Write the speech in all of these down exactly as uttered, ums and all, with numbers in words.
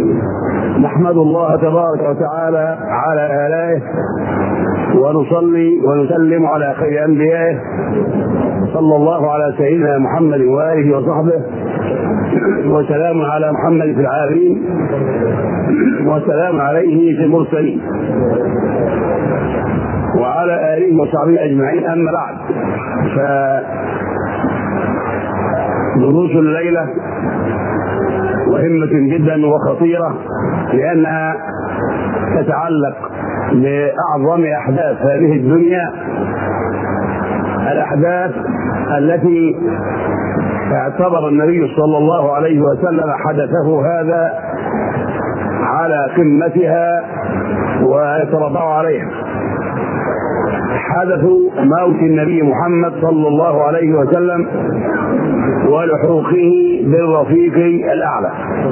نحمد الله تبارك وتعالى على آلائه ونصلي ونسلم على خير أنبيائه صلى الله على سيدنا محمد وآله وصحبه، وسلام على محمد في العالمين، وسلام عليه في المرسلين، وعلى آله وصحبه أجمعين. أما بعد، فدروس الليلة مهمة جدا وخطيرة، لأنها تتعلق بأعظم أحداث هذه الدنيا، الأحداث التي اعتبر النبي صلى الله عليه وسلم حدثه هذا على قمتها ويتربع عليها. حدث موت النبي محمد صلى الله عليه وسلم ولحوقه بالرفيق الأعلى.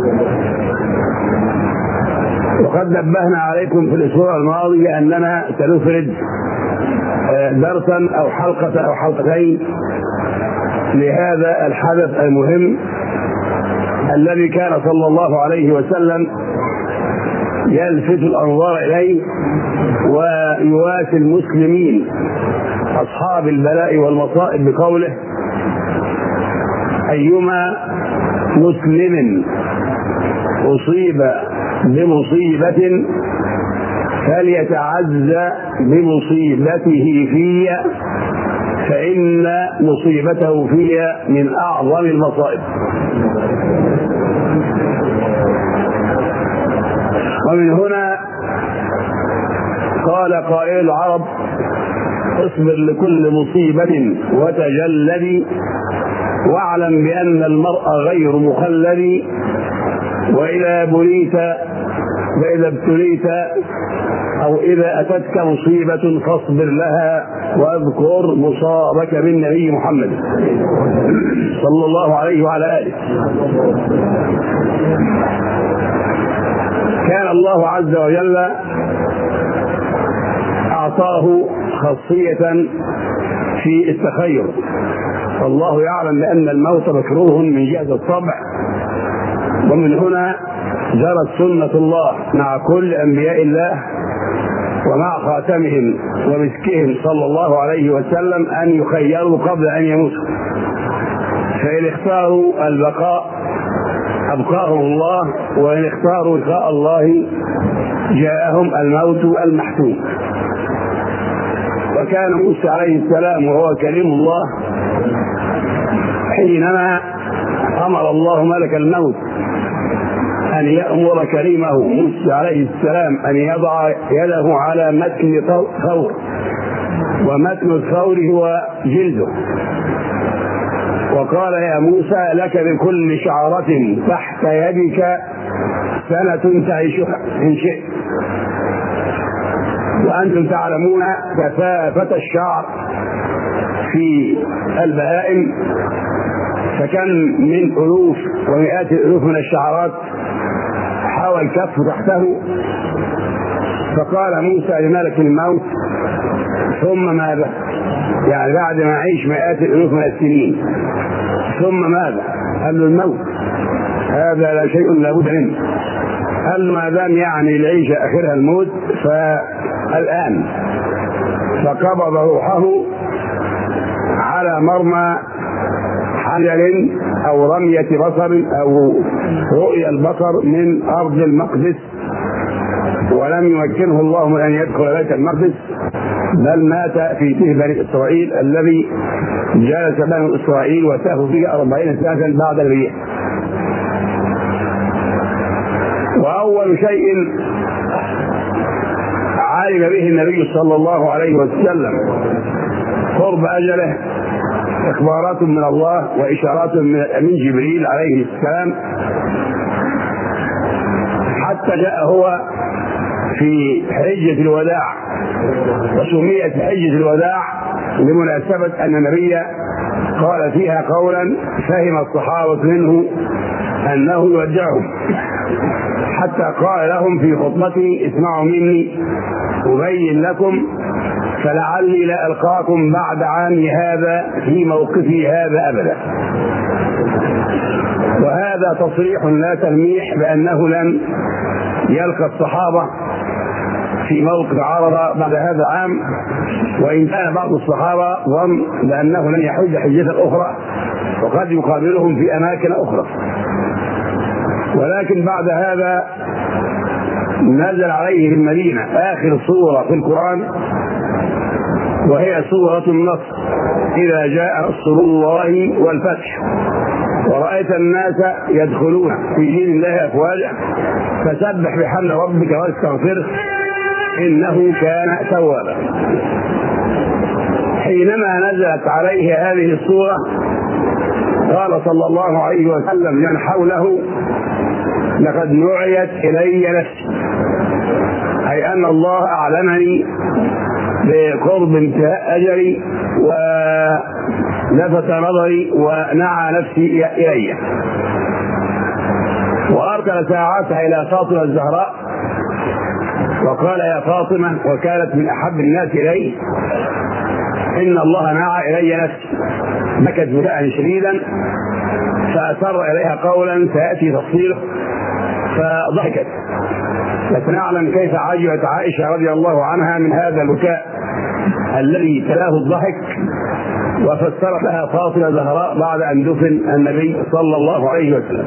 وقد نبهنا عليكم في الأسبوع الماضي بأننا سنفرد درسا أو حلقة أو حلقتين لهذا الحدث المهم الذي كان صلى الله عليه وسلم يلفت الأنظار إليه ويواسي المسلمين أصحاب البلاء والمصائب بقوله: أيما مسلم أصيب بمصيبة فليتعزى بمصيبته في، فإن مصيبته في من أعظم المصائب. ومن هنا قال قائل العرب: اصبر لكل مصيبة وتجلد، واعلم بأن المرء غير مخلد، وإذا بليت وإذا ابتليت أو إذا أتتك مصيبة فاصبر لها، واذكر مصابك بالنبي محمد صلى الله عليه وعلى آله. كان الله عز وجل أعطاه خاصية في التخير، والله يعلم بأن الموت مكروه من جهة الطبع، ومن هنا جرت سنة الله مع كل أنبياء الله ومع خاتمهم ومسكهم صلى الله عليه وسلم أن يخيروا قبل أن يموتوا، فإن اختاروا البقاء أبقاهم الله، وإن اختاروا لقاء الله جاءهم الموت المحتوم. وكان موسى عليه السلام وهو كليم الله حينما أمر الله ملك الموت أن يأمر كريمه موسى عليه السلام أن يضع يده على متن ثور، ومتن الثور هو جلده، وقال: يا موسى لك بكل شعرة تحت يدك سنة تعيشها إن شئت. وأنتم تعلمون كثافة الشعر في البهائم، فكم من ألوف ومئات الألوف من الشعرات حاول الكف تحته. فقال موسى لملك الموت: ثم ماذا؟ يعني بعد ما أعيش مئات الألوف من السنين ثم ماذا؟ قال له: الموت، هذا لا شيء لابد منه. قال له: ما دام يعني العيش آخرها الموت فالآن. فقبض روحه على مرمى حجر أو رمية بصر أو رؤية البصر من أرض المقدس، ولم يمكنه الله من أن يدخل بيت المقدس، بل مات في تيه بني إسرائيل الذي جلس بنو إسرائيل وسافوا فيه أربعين سنة بعد الريح. وأول شيء علم به النبي صلى الله عليه وسلم قرب أجله إخبارات من الله وإشارات من جبريل عليه السلام، حتى جاء هو في حجة الوداع، وسميت حجة الوداع لمناسبة أن النبي قال فيها قولا فهم الصحابة منه أنه يودعهم، حتى قال لهم في خطبته: اسمعوا مني أبين لكم، فلعلي لا ألقاكم بعد عامي هذا في موقفي هذا أبدا. وهذا تصريح لا تلميح بأنه لن يلقى الصحابة في موقف عرفة بعد هذا العام، وإن كان بعض الصحابة ظن بأنه لن يحج حجة أخرى وقد يقابلهم في أماكن أخرى. ولكن بعد هذا نزل عليه في المدينة آخر سورة في القرآن، وهي سورة النصر: إذا جاء نصر الله والفتح ورأيت الناس يدخلون في دين الله أفواجا فسبح بحمد ربك واستغفره إنه كان توابا. حينما نزلت عليه هذه السورة قال صلى الله عليه وسلم من حوله: لقد نعيت إلي نفسي، أي أن الله أعلمني بقرب انتهاء أجلي ولفت نظري ونعى نفسي إلي. وأرسل ساعتها إلى فاطمة الزهراء وقال: يا فاطمة، وكانت من أحب الناس إليه: إن الله نعى إلي نفسي. بكت بكاء شديدا فأسر إليها قولا سيأتي تفصيله فضحكت. لسنعلم كيف عجبت عائشة رضي الله عنها من هذا البكاء الذي تلاه الضحك، وفسرت لها فاطمة زهراء بعد أن دفن النبي صلى الله عليه وسلم.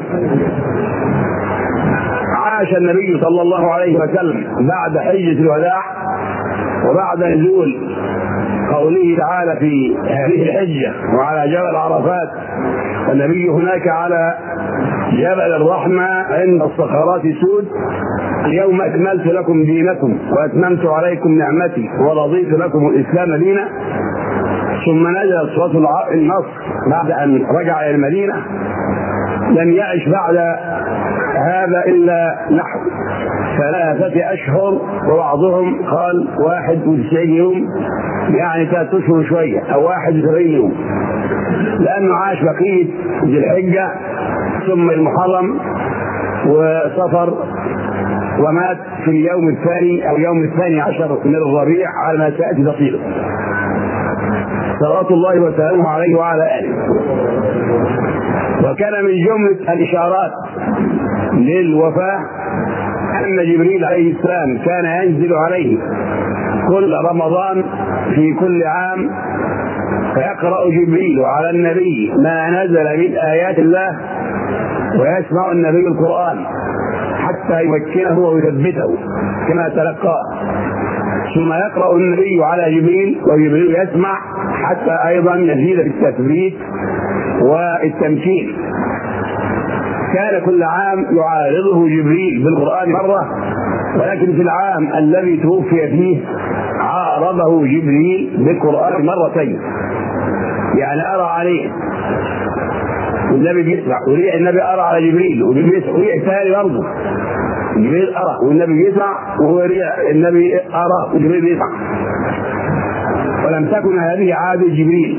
عاش النبي صلى الله عليه وسلم بعد حجة الوداع وبعد نزول قوله تعالى في هذه الحجة: وعلى جبل عرفات، والنبي هناك على جبل الرحمة عند الصخرات سود: اليوم أكملت لكم دينكم وأتممت عليكم نعمتي ورضيت لكم الإسلام دينا. ثم نزلت سورة النصر بعد أن رجع إلى المدينة. لم يعش بعد هذا إلا نحو ثلاثة أشهر، وبعضهم قال واحد وتسعين يوم، يعني ثلاثة أشهر شوية، أو واحد وسبعين يوم، لأنه عاش بقية ذي الحجة ثم المحرم وصفر، ومات في اليوم الثاني أو يوم الثاني عشر من الربيع على ما سيأتي تفصيله، صلوات الله وسلامه عليه وعلى آله. وكان من جملة الإشارات للوفاة أن جبريل عليه السلام كان ينزل عليه كل رمضان في كل عام، فيقرأ جبريل على النبي ما نزل من آيات الله، ويسمع النبي القرآن حتى يمكنه ويثبته كما تلقاه، ثم يقرأ النبي على جبريل وجبريل يسمع حتى أيضا يزيد في التثبيت والتمكين. كان كل عام يعارضه جبريل بالقرآن مرة، ولكن في العام الذي توفي فيه عارضه جبريل بالقرآن مرتين، يعني أرى عليه والنبي بيسمع، وريع النبي أرى على جبريل وجبريل يسمع، وريع الثاني برضه جبريل أرى والنبي يسمع، وهو ريع النبي أرى وجبريل يسمع. ولم تكن هذه عادة جبريل.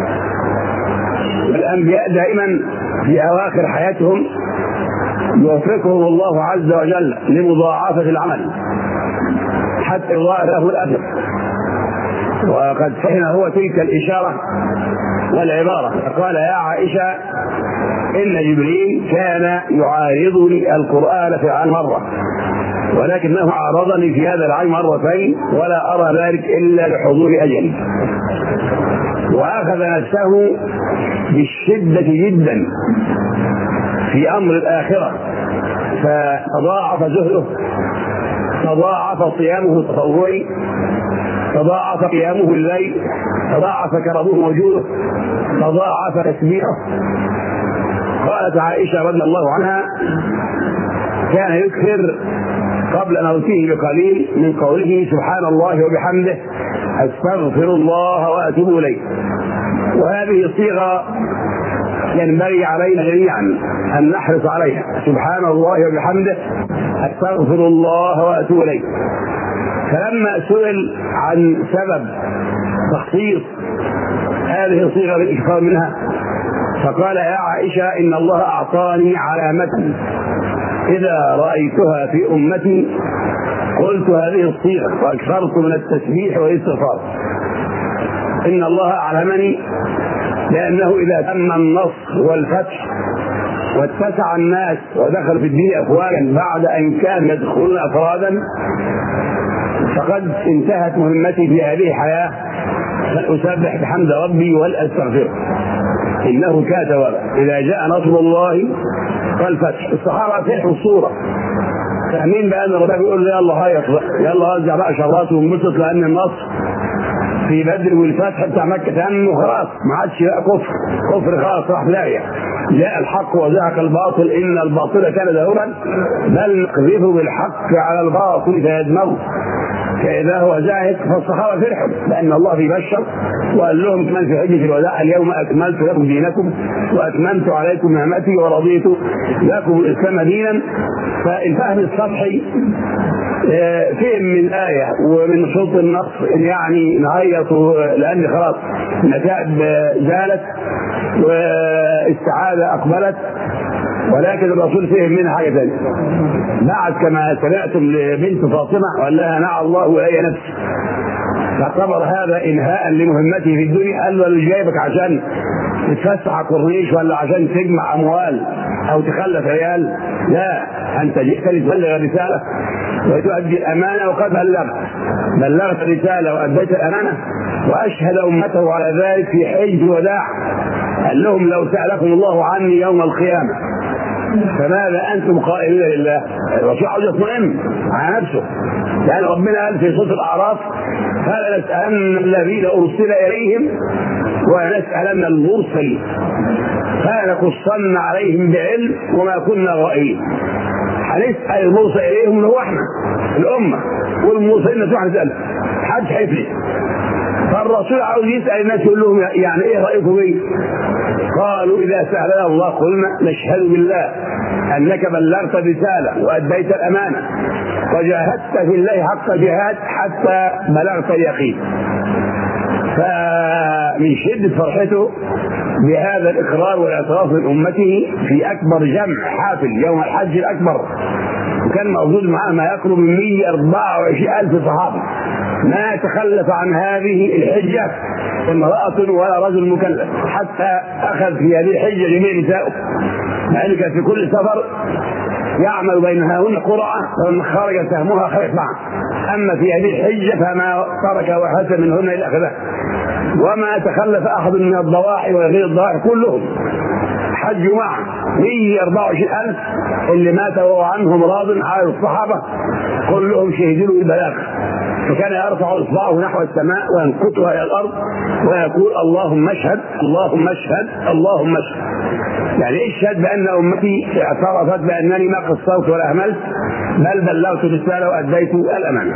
الأنبياء دائما في أواخر حياتهم يوفقهم الله عز وجل لمضاعفة العمل حتى يضاعف له الأجر، وقد فهم هو تلك الإشارة والعبارة، فقال: يا عائشة، إن جبريل كان يعارضني القرآن في العام مرة، ولكنه عارضني في هذا العام مرتين، ولا أرى ذلك إلا لحضور أجلي. وأخذ نفسه بالشدة جدا في أمر الآخرة، فتضاعف زهده، تضاعف صيامه التطوعي، تضاعف قيامه الليل، تضاعف كرمه وجوده، تضاعف تسبيحه. قالت عائشة رضي الله عنها: كان يكثر قبل موته بقليل من قوله سبحان الله وبحمده أستغفر الله وأتوب إليه. وهذه صيغة ينبغي علينا جميعا أن نحرص عليها: سبحان الله وبحمده أستغفر الله وأتوب إليه. فلما سئل عن سبب تخصيص هذه الصيغة بالإكثار منها فقال: يا عائشة، إن الله أعطاني علامة إذا رأيتها في أمتي قلت هذه الصيغة وأكثرت من التسبيح والاستغفار. إن الله أعلمني لأنه إذا تم النصر والفتح واتسع الناس ودخلوا في الدين أفواجا بعد أن كانوا يدخلون أفرادا، فقد انتهت مهمتي في هذه الحياة. فأسبح بحمد ربي والأستغفر إنه كان توابا إذا جاء نصر الله والفتح. الصحابة فرحوا الصورة، فاهمين بأن ربنا بيقول يلا هيص يلا رجع بقى شراته وانبسط، لأن النصر في بدر والفتح بتاع مكة كان خلاص ما عادش بقى كفر كفر خلاص راح لاقيه. جاء الحق وزهق الباطل إن الباطل كان زهورا بل نقذف بالحق على الباطل فيدمغه فإذا هو زاهق. فالصحابة فرحوا لأن الله بيبشر وقال لهم كمان في حجة الوداع اليوم أكملت لكم دينكم وأتممت عليكم نعمتي ورضيت لكم الإسلام دينا. فالفهم السطحي فهم من آية ومن صوت النص يعني نعيط لأن خلاص النتائج زالت واستعادة أقبلت، ولكن الرسول فهم منها حاجة ثانية. بعد كما سمعتم لبنت فاطمة قال لها نعى الله إلي نفسي، فاعتبر هذا إنهاء لمهمته في الدنيا. قال له مش جايبك عشان تتفسح على الكورنيش ولا عشان تجمع أموال أو تخلف عيال، لا، أنت جئت لتبلغ الرسالة وتؤدي الأمانة وقد بلغت بلغت الرسالة وأديت الأمانة. وأشهد أمته على ذلك في حج الوداع، قال لهم لو سألكم الله عني يوم القيامة فماذا أنتم قائلون لله؟ الرسول عاوز يطمئن على نفسه، لأن ربنا قال في سورة الأعراف فلنسألن الذين أرسل إليهم ولنسألن المرسلين فلنقصن عليهم بعلم وما كنا غائبين. هنسأل المرسل إليهم اللي هو احنا الأمة، والمرسلين نسوح نسأل حد حيفلت. فالرسول عاوز يسأل الناس يقول لهم يعني ايه رأيكم بيه؟ قالوا إذا سألنا الله قلنا نشهد بالله أنك بلغت الرسالة وأديت الأمانة وجاهدت في الله حق جهاد حتى بلغت اليقين. فمن شدة فرحته بهذا الإقرار والإعتراف من أمته في أكبر جمع حافل يوم الحج الأكبر، وكان موجود معاه ما يقرب من مئة وأربعة وعشرين ألف صحابي، ما تخلف عن هذه الحجة امرأة ولا رجل مكلف، حتى أخذ في هذه الحجة جميع نسائه، مع أنه كان في كل سفر يعمل بينهن قرعة ومن خرج سهمها خير معه، أما في هذه الحجة فما ترك واحدة منهن إلا أخذها، وما تخلف أحد من الضواحي وغير الضواحي كلهم حجوا معه مئة وأربعة وعشرين ألف اللي ماتوا عنهم راض على الصحابة كلهم شهدوا البلاغ. فكان يرفع إصبعه نحو السماء وينقطها إلى الأرض ويقول اللهم اشهد اللهم اشهد اللهم اشهد، يعني اشهد بأن أمتي اعترفت بأنني ما قصرت ولا أهملت بل بلغت الرسالة وأديت الأمانة.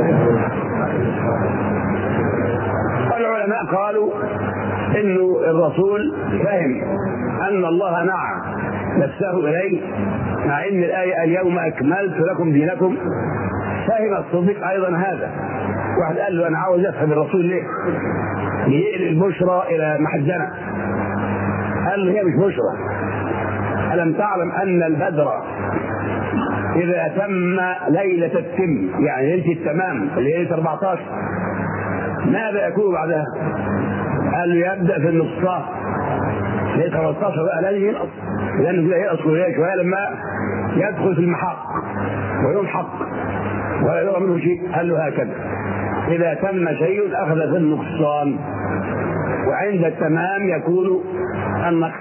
العلماء قالوا إنه الرسول فهم أن الله نعى نفسه إليه، مع إن الآية اليوم أكملت لكم دينكم. فهم الصديق أيضا هذا. واحد قال له أنا عاوز أفهم الرسول ليه يقل البشرى إلى محجنة، قال له هي مش بشرى، ألم تعلم أن البدر إذا تم ليلة التم يعني ليلة التمام ليلة أربعة عشر ماذا يكون بعدها؟ قال له يبدأ في النصف ليلة ثلاثة عشر بقى لازم ينقص، لأنه كده ينقص شوية شوية لما يدخل في المحق ويمحق ولا يرى منه شيء. قال له هكذا إذا تم شيء أخذ في النقصان وعند التمام يكون النقص.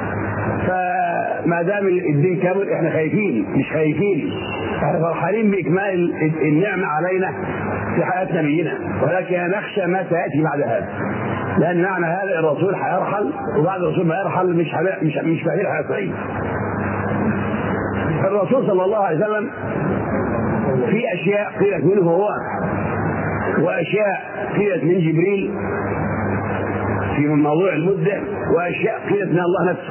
فما دام الدين كامل احنا خايفين مش خايفين، احنا فرحانين بإكمال النعمة علينا في حياة نبينا، ولكن نخشى ما سيأتي بعد هذا، لأن معنى هذا الرسول هيرحل وبعد الرسول ما يرحل مش مش مش فاهمين هيصعد. الرسول صلى الله عليه وسلم في أشياء قيلت منه هو وأشياء قيلت من جبريل في موضوع المدة، وأشياء قيلت من الله نفسه،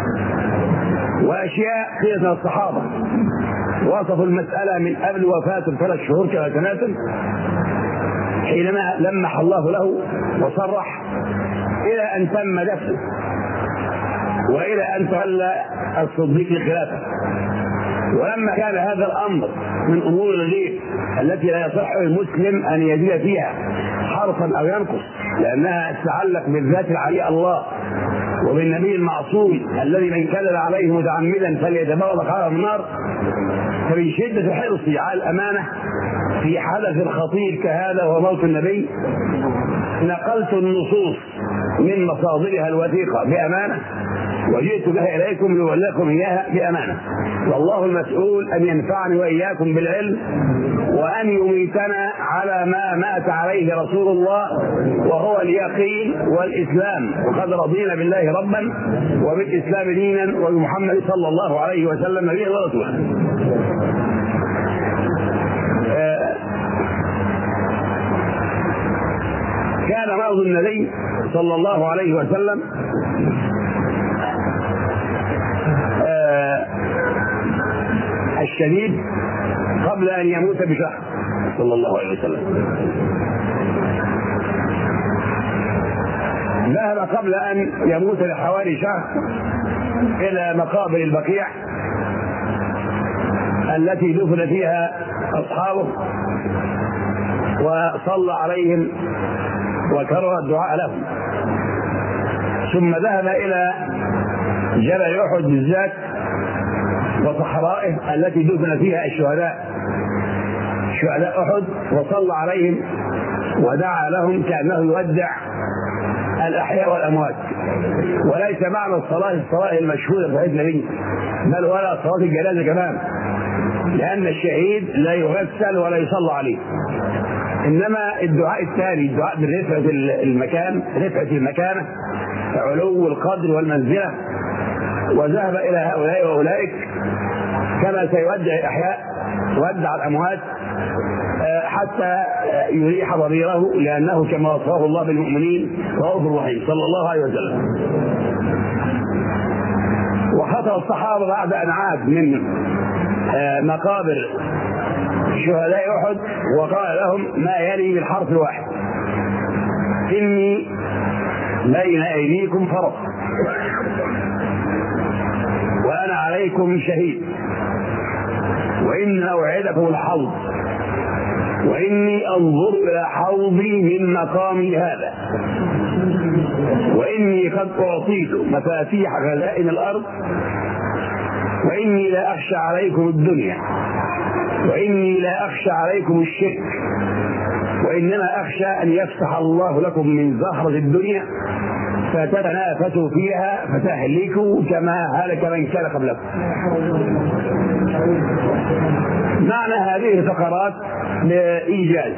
وأشياء قيلت من الصحابة. وصفوا المسألة من قبل وفاته بثلاث شهور كما تناسب حينما لمح الله له وصرح إلى أن تم دفنه وإلى أن تولى الصديق الخلافة. ولما كان هذا الأمر من أمور الغيب التي لا يصح المسلم أن يزيد فيها حرفا أو ينقص، لأنها تتعلق بالذات العلي الله وبالنبي المعصوم الذي من كذب عليه متعمدا فليتبوأ مقعده من النار، فمن شدة حرصي على الأمانة في حدث خطير كهذا وهو موت النبي نقلت النصوص من مصادرها الوثيقة بأمانة وجئت بها إليكم لأولكم إياها بأمانة، والله المسؤول أن ينفعني وإياكم بالعلم وأن يميتنا على ما مات عليه رسول الله وهو اليقين والإسلام، وقد رضينا بالله ربا وبالإسلام دينا وبمحمد صلى الله عليه وسلم نبيا ورسولا. كان مرض النبي صلى الله عليه وسلم الشديد قبل أن يموت بشهر صلى الله عليه وسلم. ذهب قبل أن يموت بحوالي شهر إلى مقابر البقيع التي دفن فيها أصحابه وصلى عليهم وكرر الدعاء لهم، ثم ذهب إلى جبل أحد بالذات وصحرائه التي دفن فيها الشهداء شهداء أحد وصلى عليهم ودعا لهم كأنه يودع الأحياء والأموات. وليس معنى الصلاة الصلاة المشهورة في النبي بل ولا صلاة الجنازة كمان، لأن الشهيد لا يغسل ولا يصلى عليه، إنما الدعاء الثاني الدعاء برفعة المكان رفعة المكانة علو القدر والمنزلة. وذهب إلى هؤلاء وأولئك كما سيودع الأحياء ودع الأموات حتى يريح ضميره، لأنه كما وصفه الله بالمؤمنين رؤوف رحيم صلى الله عليه وسلم. وخطأ الصحابة بعد أن عاد من مقابر شهداء أحد وقال لهم ما يلي بالحرف الواحد: إني بين أيديكم فرس وأنا عليكم شهيد، وإن أوعدكم الحوض، وإني أنظر إلى حوضي من مقامي هذا، وإني قد أعطيت مفاتيح خزائن الأرض، وإني لا أخشى عليكم الدنيا، وإني لا أخشى عليكم الشرك، وإنما أخشى أن يفتح الله لكم من زهرة الدنيا فتتنافسوا فيها فتهلكوا كما هلك من كان قبلكم. معنى هذه الفقرات بإيجاز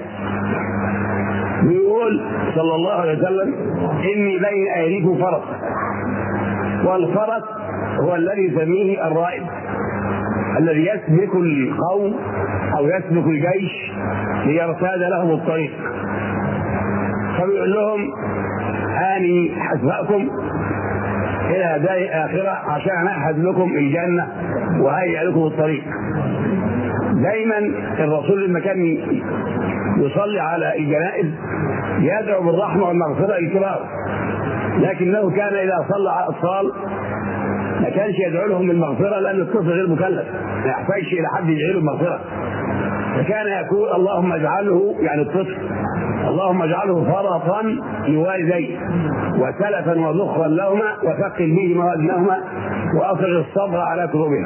يقول صلى الله عليه وسلم: إني بين أيديكم فرس، والفرس هو الذي يسميه الرائد الذي يسبق القوم أو يسبق الجيش ليرتاد لهم الطريق، فبيقول لهم: أني حسبأكم إلى دار الآخرة عشان أحد لكم الجنة وهيئ لكم الطريق. دايما الرسول لما كان يصلي على الجنائز يدعو بالرحمة والمغفرة للكبار، لكنه كان إذا صلى على الأطفال ما كانش يدعو لهم بالمغفرة لأن الطفل غير مكلف ما يحتاجش إلى حد يدعو له بالمغفرة، فكان يقول: اللهم اجعله يعني الطفل اللهم اجعله فرطا لوالديه وسلفا وذخرا لهما وثقل به موازنهما وأفرغ الصبر على قلوبهما.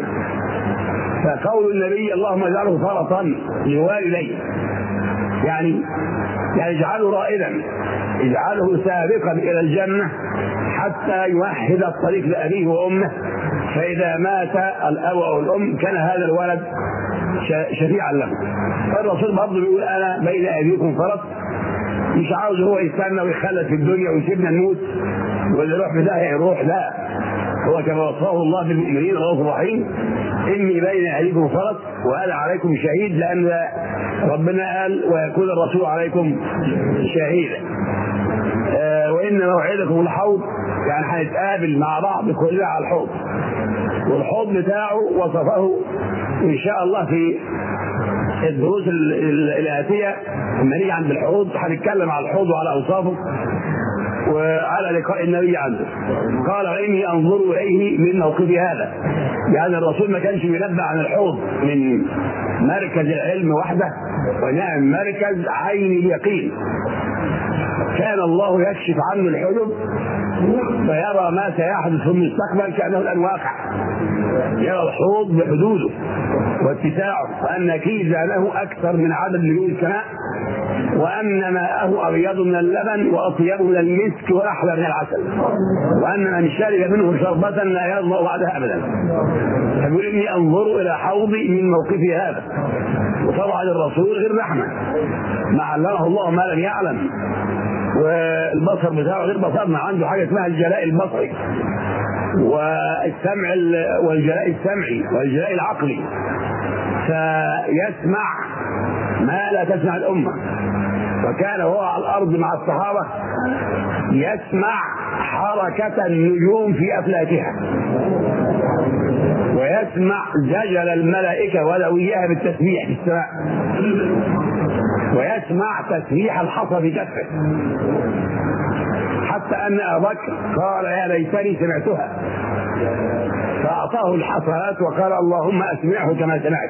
فقول النبي اللهم اجعله فرطا لوالديه يعني يعني اجعله رائدا، اجعله سابقا إلى الجنة حتى يوحد الطريق لأبيه وأمه، فإذا مات الأب أو الأم كان هذا الولد شفيعا له. فالرسول برضه بيقول: أنا بين أيديكم فرط، مش عاوز هو يستنى ويخلد في الدنيا ويسيبنا نموت واللي يروح بداية يروح، لا، هو كما وصفه الله بالمؤمنين رؤوف رحيم: إني بين أيديكم فرط وأنا عليكم شهيد، لأن ربنا قال: ويكون الرسول عليكم شهيدا. آه وإن موعدكم الحوض، يعني هنتقابل مع بعض كلنا على الحوض، والحوض بتاعه وصفه إن شاء الله في الدروس الآتية. لما نيجي عند الحوض هنتكلم على الحوض وعلى أوصافه وعلى لقاء النبي عنده. قال: إني أنظر إليه من موقفي هذا، يعني الرسول ما كانش بينبأ عن الحوض من مركز العلم وحده، ونعم مركز عين اليقين. كان الله يكشف عنه الحجب فيرى ما سيحدث في المستقبل كأنه الآن واقع، يرى الحوض بحدوده واتساعه، وأن كيزانه أكثر من عدد نجوم السماء، وأن ماءه أبيض من اللبن وأطيب من المسك وأحلى من العسل، وأن من شرب منه شربة لا يظمأ بعدها أبدا. فيقول إني أنظر إلى حوضي من موقفي هذا. وطبعا الرسول غير رحمة، ما علمه الله ما لم يعلم، والبصر بتاعه غير بصرنا، عنده حاجة اسمها الجلاء البصري والسمع والجلاء السمعي والجلاء العقلي، فيسمع ما لا تسمع الأمة. وكان هو على الأرض مع الصحابة يسمع حركة النجوم في أفلاكها، ويسمع زجل الملائكة ولويها بالتسبيح في السماء، ويسمع تسبيح الحصى في كفه، حتى أن أبا بكر قال يا ليتني سمعتها، فأعطاه الحصات وقال اللهم أسمعه كما سمعت،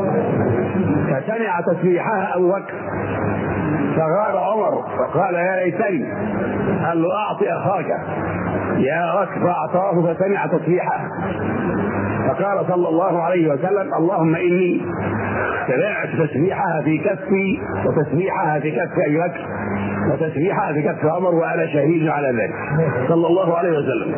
فسمع تسبيحها أبو بكر فغار عمر فقال يا ليتني، قال له أعطي أخاك يا بكر، فأعطاه فسمع تسبيحها، فقال صلى الله عليه وسلم اللهم إني سمعت تسبيحها في كفي وتسبيحها في كف أبي بكر وتسبيحها في كف عمر وأنا شهيد على ذلك صلى الله عليه وسلم.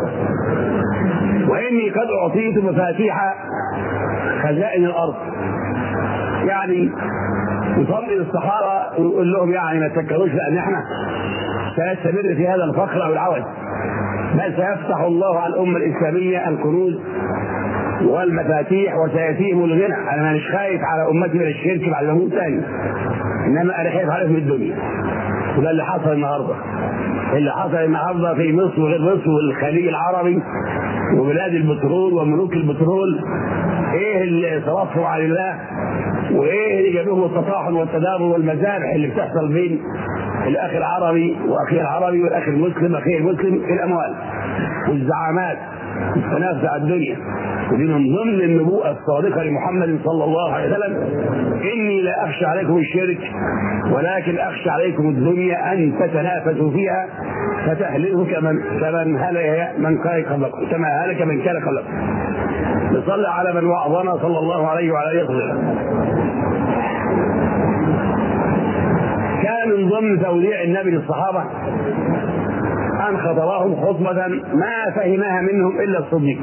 وإني قد أعطيت مفاتيح خزائن الأرض، يعني يصلي الصحابة ويقول لهم يعني ما تفكروش لأن احنا سنستمر في هذا الفخر أو العوز، بل سيفتح الله على الأمة الإسلامية الكنوز والمفاتيح وسيأتيهم الغنى. أنا مش خايف على أمتي من الشرك بعد ما أموت ثاني، إنما أنا خايف عليهم من الدنيا. وده اللي حصل النهارده، اللي حصل النهارده في مصر وغير مصر والخليج العربي وبلاد البترول وملوك البترول، ايه اللي صرفوا على الله، وايه اللي جابوه التطاحن والتدابر والمذابح اللي بتحصل بين الاخ العربي واخيه العربي والاخ المسلم واخيه المسلم في الاموال والزعامات والتنافس على الدنيا. ودي من ضمن النبوءة الصادقة لمحمد صلى الله عليه وسلم، إني لا أخشى عليكم الشرك ولكن أخشى عليكم الدنيا أن تتنافسوا فيها فتهلكوا كمن كمن هلك من كان قبلكم كما هلك من كان قبلكم. نصلي على من وعظنا صلى الله عليه وعلى آله وسلم. كان من ضمن توديع النبي للصحابة أن خطبهم خطبة ما فهمها منهم إلا الصديق،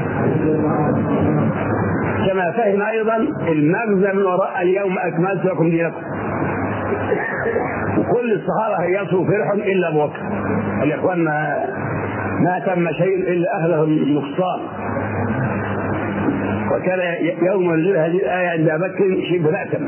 كما فهم أيضا المغزى من وراء اليوم أكملت لكم دينكم. وكل الصحابة هيصوا فرحا إلا أبو بكر، الإخوان ما, ما تم شيء إلا أهله النقصان. وكان يوم نزول هذه الآية عند أبي بكر شبه نأتم.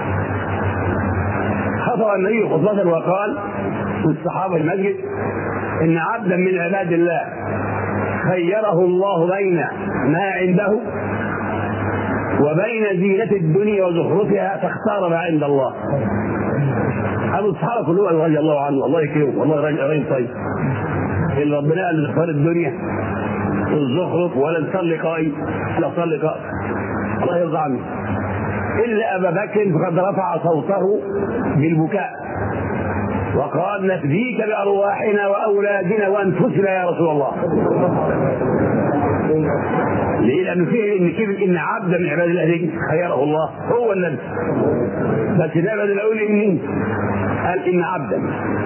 خطب النبي خطبة وقال للصحابة المسجد إن عبدا من عباد الله خيره الله بين ما عنده وبين زينة الدنيا وزخرفها فاختار ما عند الله. أبو الصحابة كلهم رضي الله عنه، الله يكرمه، والله راجل طيب، اللي ربنا قال اختار الدنيا والزخرف ولا نصلي قائم لا صلي قائم، الله يرضى عنه، إلا أبا بكر فقد رفع صوته بالبكاء وقال نفديك بأرواحنا وأولادنا وأنفسنا يا رسول الله. ليه؟ لأنه فيه إن كلمة إن عبدا من عباد الله خيره الله هو النبي، بس ده بدل أقول إني قال إن عبدا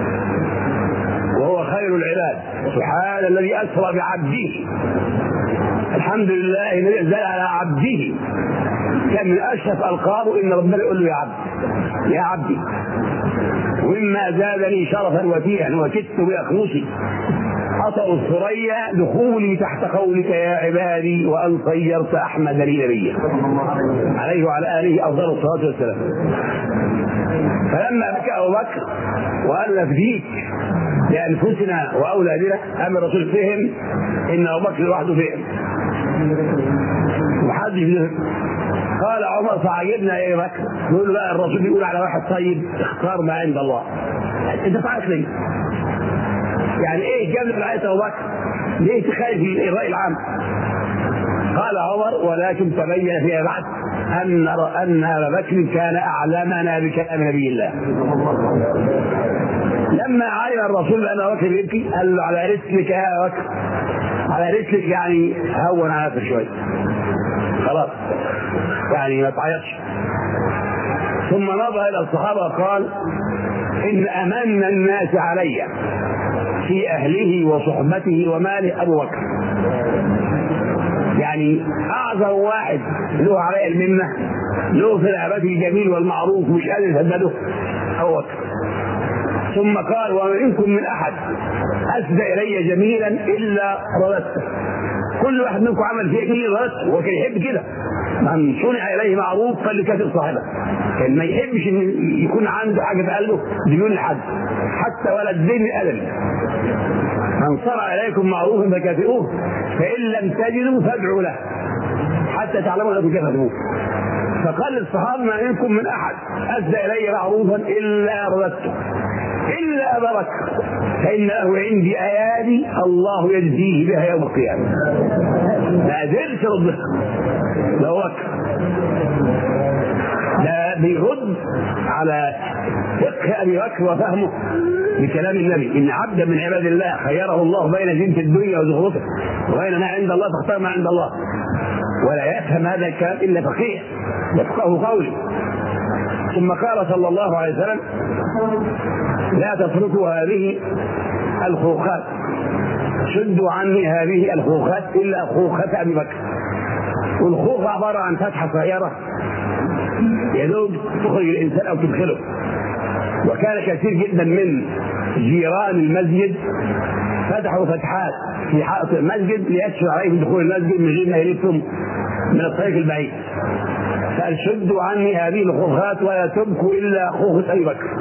وهو خير العباد. سبحان الذي أسرى بعبده، الحمد لله الذي أنزل على عبده. كان من أشرف ألقابه إن ربنا يقول له يا عبد يا عبدي. ومما زادني شرفا وتيها وكدت بأخمصي أطأ الثريا دخولي تحت قولك يا عبادي وأن صيرت أحمد لي نبيا عليه وعلى آله أفضل الصلاة والسلام. فلما بكى أبو بكر وقال نفديك لأنفسنا وأولادنا، أم الرسول فهم إن أبو بكر لوحده فهم محدش فهم. قال عمر فعجبنا يا ابي بكر، نقول له الرسول بيقول على واحد طيب اختار ما عند الله، انت تعرف ليه؟ يعني ايه جاب رعايه ابو بكر؟ ليه تخالف الراي العام؟ قال عمر: ولكن تبين فيما بعد ان ان ابا بكر كان اعلمنا بكلام نبي الله. لما علم الرسول بان ابا بكر يبكي قال له: على رسلك يا ابا بكر، على رسلك، يعني هون على نفسك شويه، خلاص يعني ما تعيطش. ثم نظر الى الصحابه وقال: ان امن الناس علي في اهله وصحبته وماله ابو بكر. يعني اعظم واحد له علي المنه، له في العباده الجميل والمعروف مش قادر يسدده ابو بكر. ثم قال: ومنكم من احد اسدى الي جميلا الا رددته. كل واحد منكم عمل فيه جميل رددته، وكان يحب كده. من صنع اليه معروف فليكافئ صاحبه. كان ما يحبش ان يكون عنده حاجه في قلبه ديون لحد، حتى ولا الدين الادبي. من صنع اليكم معروفا فكافئوه، فان لم تجدوا فادعوا له حتى تعلموا انكم كافئوه. فقال للصحابه: ما منكم من احد اسدى الي معروفا الا رددته الا ابا بكر، فان له عندي ايادي الله يجزيه بها يوم القيامه. ما قدرش يردها ابو بكر. ده بيرد على فقه ابي بكر وفهمه بكلام النبي: ان عبدا من عباد الله خيره الله بين زينة الدنيا وزخرفها وبين ما عند الله فاختار ما عند الله. ولا يفهم هذا الكلام الا فقيه يفقه قوله. ثم قال صلى الله عليه وسلم: لا تتركوا هذه الخوخات، شدوا عني هذه الخوخات الا خوخة ابي بكر. والخوخة عبارة عن فتحة صغيرة يدوب تخرج الانسان او تدخله. وكان كثير جدا من جيران المسجد فتحوا فتحات في حائط المسجد ليكشف عليهم دخول المسجد من غير ما يلفهم من الطريق البعيد. قال: شدوا عني هذه الخوخات ولا تبكوا الا خوخة ابي بكر،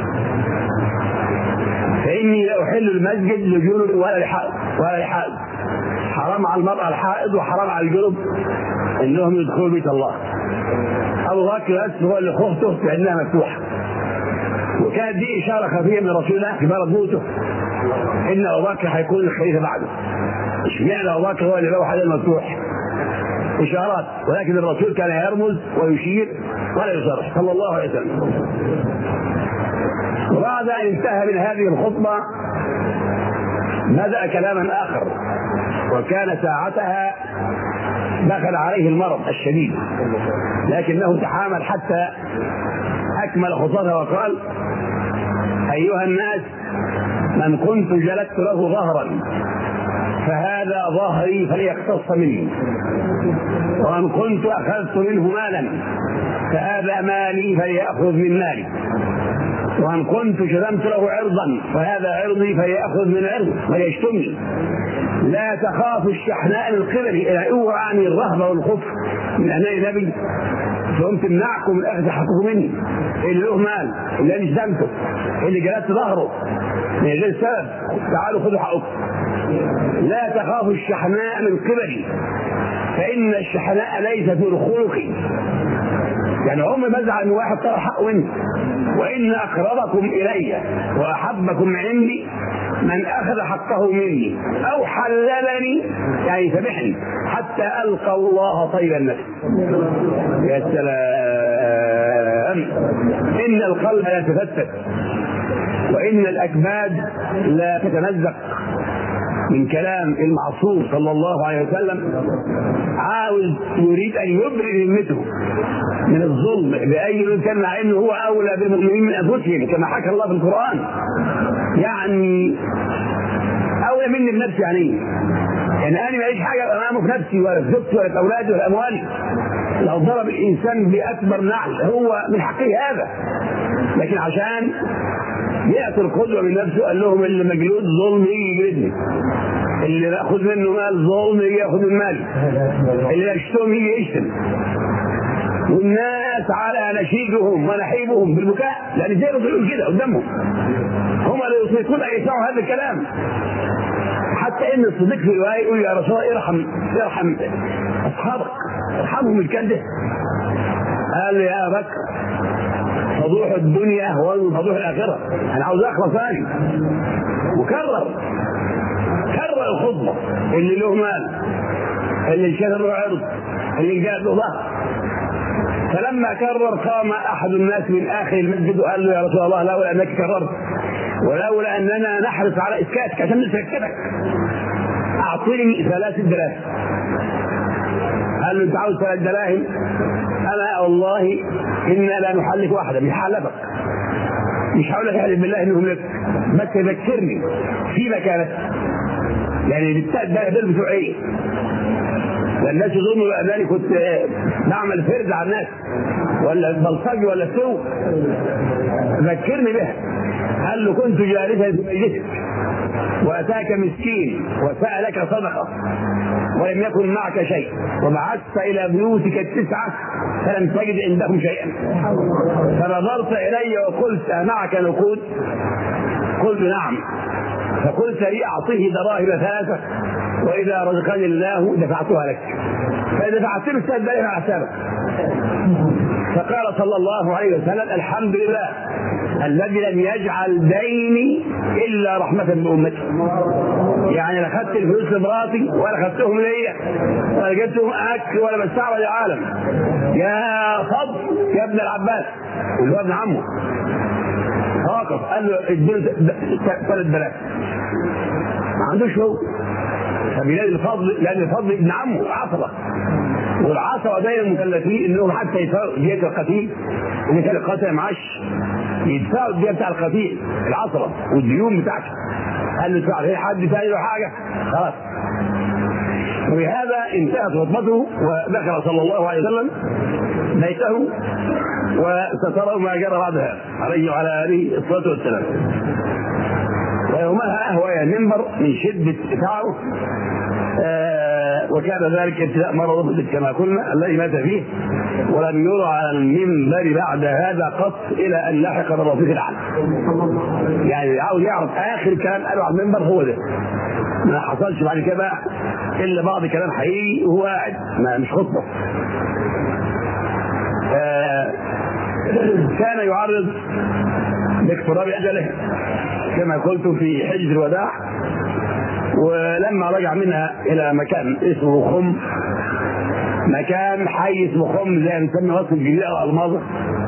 فاني لا احل المسجد لجنب ولا لحائض ولا لحائض. حرام على المرأة الحائض وحرام على الجنب انهم يدخلوا بيت الله. ابو بكر بس هو اللي خوخته لانها مفتوحه. وكانت دي اشاره خفيه من رسول الله في مرض موته ان ابو بكر هيكون الخليفه بعده. اشمعنى ابو بكر هو اللي له حاجه المفتوح؟ اشارات، ولكن الرسول كان يرمز ويشير ولا يصرح صلى الله عليه وسلم. وبعد ان انتهى من هذه الخطبه بدأ كلاما اخر، وكان ساعتها دخل عليه المرض الشديد، لكنه تحامل حتى اكمل خطبته وقال: ايها الناس، من كنت جلدت له ظهرا فهذا ظهري فليقتص مني، ومن كنت اخذت منه مالا فهذا مالي فليأخذ من مالي، ومن كنت شتمت له عرضا فهذا عرضي فليأخذ من عرضي وليشتمني. لا تخافوا الشحناء من قبلي، اوعى عني الرهبه والخوف من امام النبي فقمت تمنعكم من اخذ حقكم مني. اللي له مال، اللي انا شتمته، اللي جلدت ظهره من غير سبب، تعالوا خذوا حقكم. لا تخافوا الشحناء من قبلي فان الشحناء ليس في الخلق. يعني هم بزعل ان واحد طلع حقه مني. وان اقربكم الي واحبكم عندي من اخذ حقه مني او حللني، يعني سامحني حتى القى الله طيب النفس. يا سلام! ان القلب لا يتفتت وان الاكباد لا تتمزق من كلام المعصوم صلى الله عليه وسلم. عاوز يريد ان يبرئ ذمته من الظلم باي مكان، مع انه هو اولى بالمؤمنين من انفسهم كما حكى الله في القران. يعني اولى مني بنفسي. يعني يعني انا ماليش حاجه امامه في نفسي ولا في زوجتي ولا في اولادي ولا اموالي. لو ضرب الانسان باكبر نعل هو من حقه هذا، لكن عشان يأتي القدوة من نفسه قال لهم: اللي مجلود ظلم يجي يجلدني، اللي ياخذ منه مال ظلم يجي ياخذ من مالي، اللي يشتم يجي يشتم. والناس على نشيجهم ونحيبهم بالبكاء، لان زي ما بيقولوا كده قدامهم هم اللي يصيبون ان يسمعوا هذا الكلام. حتى ان الصديق في الروايه يقول: يا رسول الله ارحم ارحم اصحابك، ارحمهم الكلده. قال له: يا بكر، فضوح الدنيا هو فضوح الاخره، انا عاوز اخلص ثاني. وكرر كرر الخطبه: اللي له مال اللي انشغل له عرض، اللي انجاب له ظهر. فلما كرر قام احد الناس من اخر المسجد وقال له: يا رسول الله، لولا انك كررت ولولا اننا نحرص على اسكاتك عشان نسكتك اعطيني ثلاث دراهم. قال له: انت عاوز ثلاث دراهم؟ انا والله انا لا نحلف واحده، مش حلفك، مش هقول لك احلف بالله انهم لك، بس ذكرني في مكانك. يعني بالتالي ده بتوع ايه؟ الناس يظنوا انني كنت بعمل فرد على الناس ولا بلطجي ولا سوء. ذكرني بها. قال له: كنت جالسا في مجلسك واتاك مسكين وسالك صدقه ولم يكن معك شيء، وبعثت الى بيوتك التسعه فلم تجد عندهم شيئا، فنظرت الي وقلت: امعك نقود؟ قلت: نعم. فقلت لي: اعطيه دراهم ثلاثه واذا رزقني الله دفعتها لك، فاذا دفعت له الثلاث دراهم على حسابك. فقال صلى الله عليه وسلم: الحمد لله الذي لم يجعل ديني الا رحمه بامتي. يعني لا خدت الفلوس لمراتي ولا خدتهم ليا ولا جبتهم اكل ولا بستعبد العالم. يا فضل يا ابن العباس اللي هو ابن عمه واقف قال له: اديله ثلاث بلاغ. ما عندوش هو، فبيلاقي الفضل لان الفضل ابن عمه عصبه، والعصبه دايما مكلفين انهم حتى يدفعوا دية القتيل، اللي كان القتل معاش يدفعوا الدية بتاع القتيل العصبه والديون بتاعته. قال له: ادفع لي حد ثاني له حاجه خلاص. وبهذا انتهت خطبته ودخل صلى الله عليه وسلم بيته وسترى ما جرى بعدها عليه وعلى اله الصلاه والسلام. ويومها اهوى المنبر من شده تعبه، آه وكان ذلك ابتلاء مرض كما قلنا الذي مات فيه، ولم يرى على المنبر بعد هذا قط الى ان لحق بالرفيق الاعلى. يعني عاوز يعرف اخر كلام قاله على المنبر هو ده، ما حصلش بعد كده الا بعض كلام حقيقي وهو قاعد ما مش خطبه. آه كان يعرض باقتراب اجله كما قلت في حجة الوداع، ولما رجع منها الى مكان اسمه خم، مكان حي اسمه خم زي ما نسمي وسط الجزيره او الماظه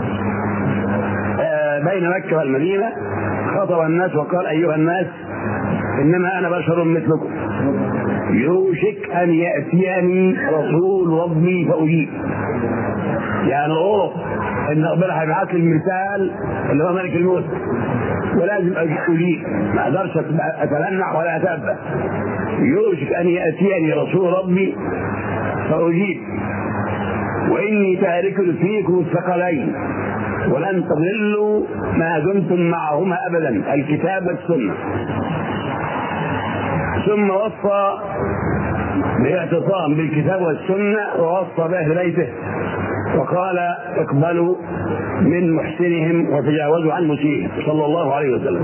آه بين مكه والمدينه، خطب الناس وقال: ايها الناس، انما انا بشر مثلكم، يوشك ان ياتيني رسول ربي فاجيب. يعني اوه ان ربنا هيبعث لي المثال اللي هو ملك الموت ولازم اجيب، ما اقدرش اتلنع ولا اتأبى. يوشك ان ياتيني رسول ربي فاجيب، واني تارك فيكم الثقلين ولن تضلوا ما دمتم معهما ابدا، الكتاب والسنه. ثم وصى بالاعتصام بالكتاب والسنه ووصى باهل بيته وقال: اقبلوا من محسنهم وتجاوزوا عن مسيئهم صلى الله عليه وسلم.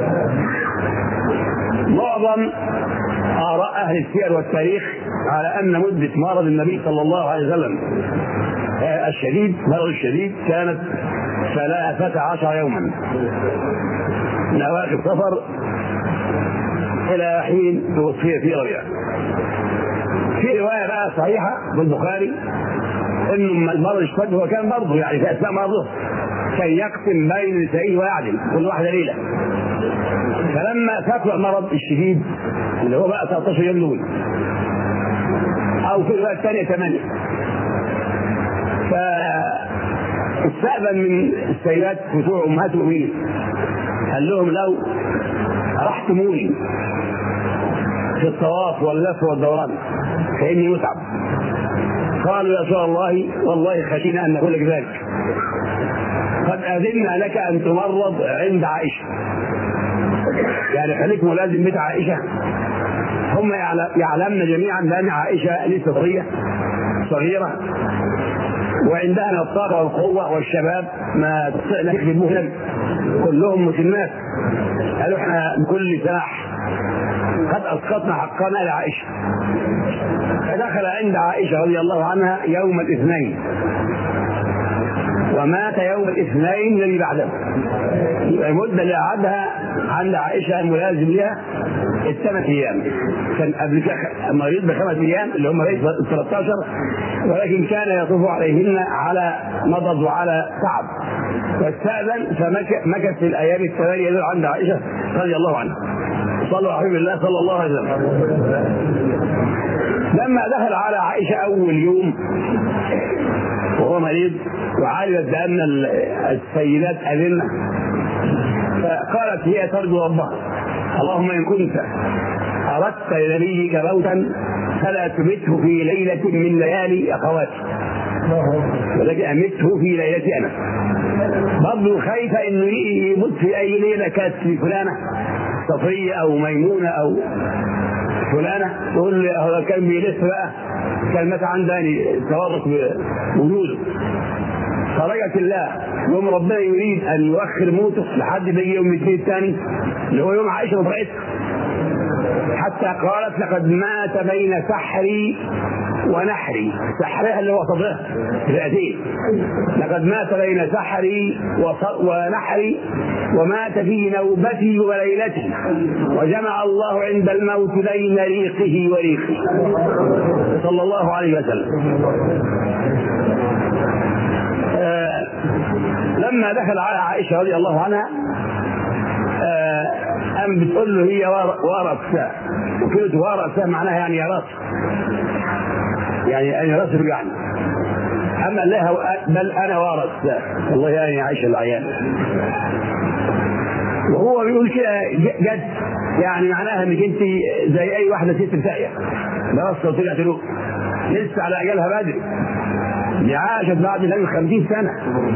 معظم آراء أهل السير والتاريخ على أن مدة مرض النبي صلى الله عليه وسلم الشديد مرض الشديد كانت ثلاثة عشر يوما من أواخر صفر إلى حين توفي في ربيع. في رواية بقى صحيحة بالبخاري انه المرض اشتد، هو كان برضه يعني في اثناء مرضه كان يقسم بين نسائه ويعدل كل واحده ليله. فلما فتوى المرض الشديد اللي هو بقى ثلاثة عشر يوم دول، او في الروايه الثانيه ثمانيه، فاستأذن من السيدات بتوع امهات المؤمنين قال لهم: لو رحتموني في الطواف واللف والدوران فاني متعب. قالوا: يا رسول الله والله خشينا ان نقول لك ذلك، قد اذنا لك ان تمرض عند عائشه. يعني خليك ملازم بيت عائشه. هم يعلمن جميعا بان عائشه لسه صغيره صغيره وعندها من الطاقه والقوه والشباب ما تستطيع يكذبوهم، كلهم مسلمات. قالوا: احنا بكل سلاح قد اسقطنا حقنا لعائشه. فدخل عند عائشه رضي الله عنها يوم الاثنين ومات يوم الاثنين الذي بعده. المده اللي قعدها عند عائشه ملازم لها الثمان ايام، كان قبل كده مريض بخمس ايام اللي هم ليس ثلاثة عشر، ولكن كان يطوف عليهن على مضض وعلى تعب، واستأذن فمكث في الايام الثمانيه دول عند عائشه رضي الله عنها. صلوا على حبيب الله صلى الله عليه وسلم. لما دخل على عائشه اول يوم وهو مريض وعالمت بان السيدات اذن، فقالت هي ترجو ربها: اللهم ان كنت اردت لنبيك موتا فلا تمته في ليله من ليالي اخواتي، ولكن امته في ليلتي انا. برضه خايفه انه يموت في اي ليله كانت في فلانه صفيه او ميمونه او فلانه، تقول هو كان بيلف بقى كان متى عندها تورط بوجوده. فرجت الله يوم ربنا يريد ان يؤخر موته لحد ما يجي يوم الاثنين الثاني اللي هو يوم عائشه وفرقتها، حتى قالت: لقد مات بين سحري ونحري. سحرها اللي هو صدرها الأدين. لقد مات بين سحري ونحري ومات في نوبتي وليلتي، وجمع الله عند الموت بين ريقه وريقي صلى الله عليه وسلم. آه لما دخل على عائشة رضي الله عنها آه أم بتقول له هي وارثة، وكلمة وارثة معناها يعني يا راس، يعني أنا راس يعني. أما لها بل أنا وارث، والله يعني عائشة العيان. وهو بيقول كده جد، يعني معناها انك انت زي اي واحده ست بتاعيه بس طلعت له لسه على اجلها بدري. دي عاشت بعد النبي خمسين سنه،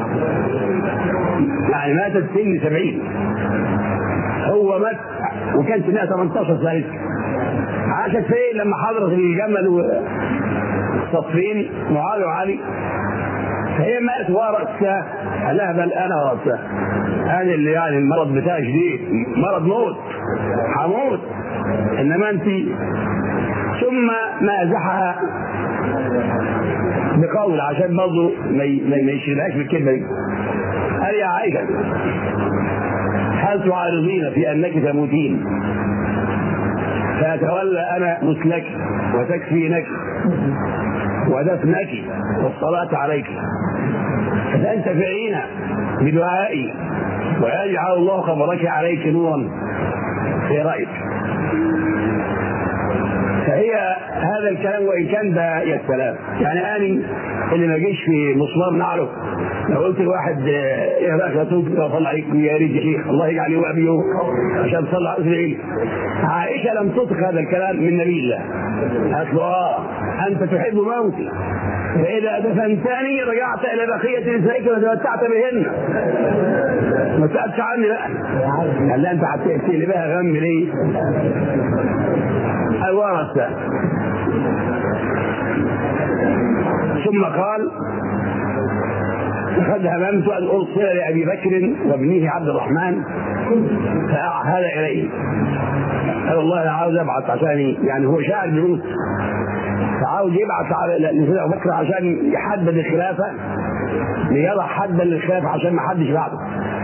يعني ماتت سن سبعين، هو مات وكان سنها ثمانية عشر سنه. عاشت فين لما حضرت الجمل وصفين معاويه وعلي؟ فهي ماتت ورثة. قال لها بل انا ورثة، انا اللي يعني المرض بتاعي شديد، مرض موت، هموت، انما انت. ثم مازحها بقول عشان برضه ما يشيلهاش بالكلمه دي. قال: يا عائشه هل تعارضين في انك تموتين فاتولى انا غسلك وتكفينك ودفنك والصلاه عليك، فتنتفعين بدعائي ويجعل الله قبرك عليك نورا في رايك. فهي هذا الكلام وان كان ده يا سلام، يعني اني اللي ما جيش في مسمار نعرف لو قلت لواحد يا راجل توب صلى عليك يا ريت يا شيخ الله يجعل يوم ابي عشان تصلي على اسرائيل. عائشه لم تطق هذا الكلام من نبي الله، قالت له: اه انت تحب موتي، فاذا دفنتني رجعت الى بقيه نسائك وتمتعت بهن، ما تسالش عني بقى. قال لها: انت هتاتي لي بها غم ليه؟ الورثه. ثم قال: لقد هممت ان ارسل لابي بكر وابنه عبد الرحمن فاعهد اليه. قال: والله انا عاوز ابعث عشان يعني هو شاعر بروس، فعاوز يبعث على ابو بكر عشان يحدد الخلافه، ليضع حدا للخلافه عشان ما حدش بعده.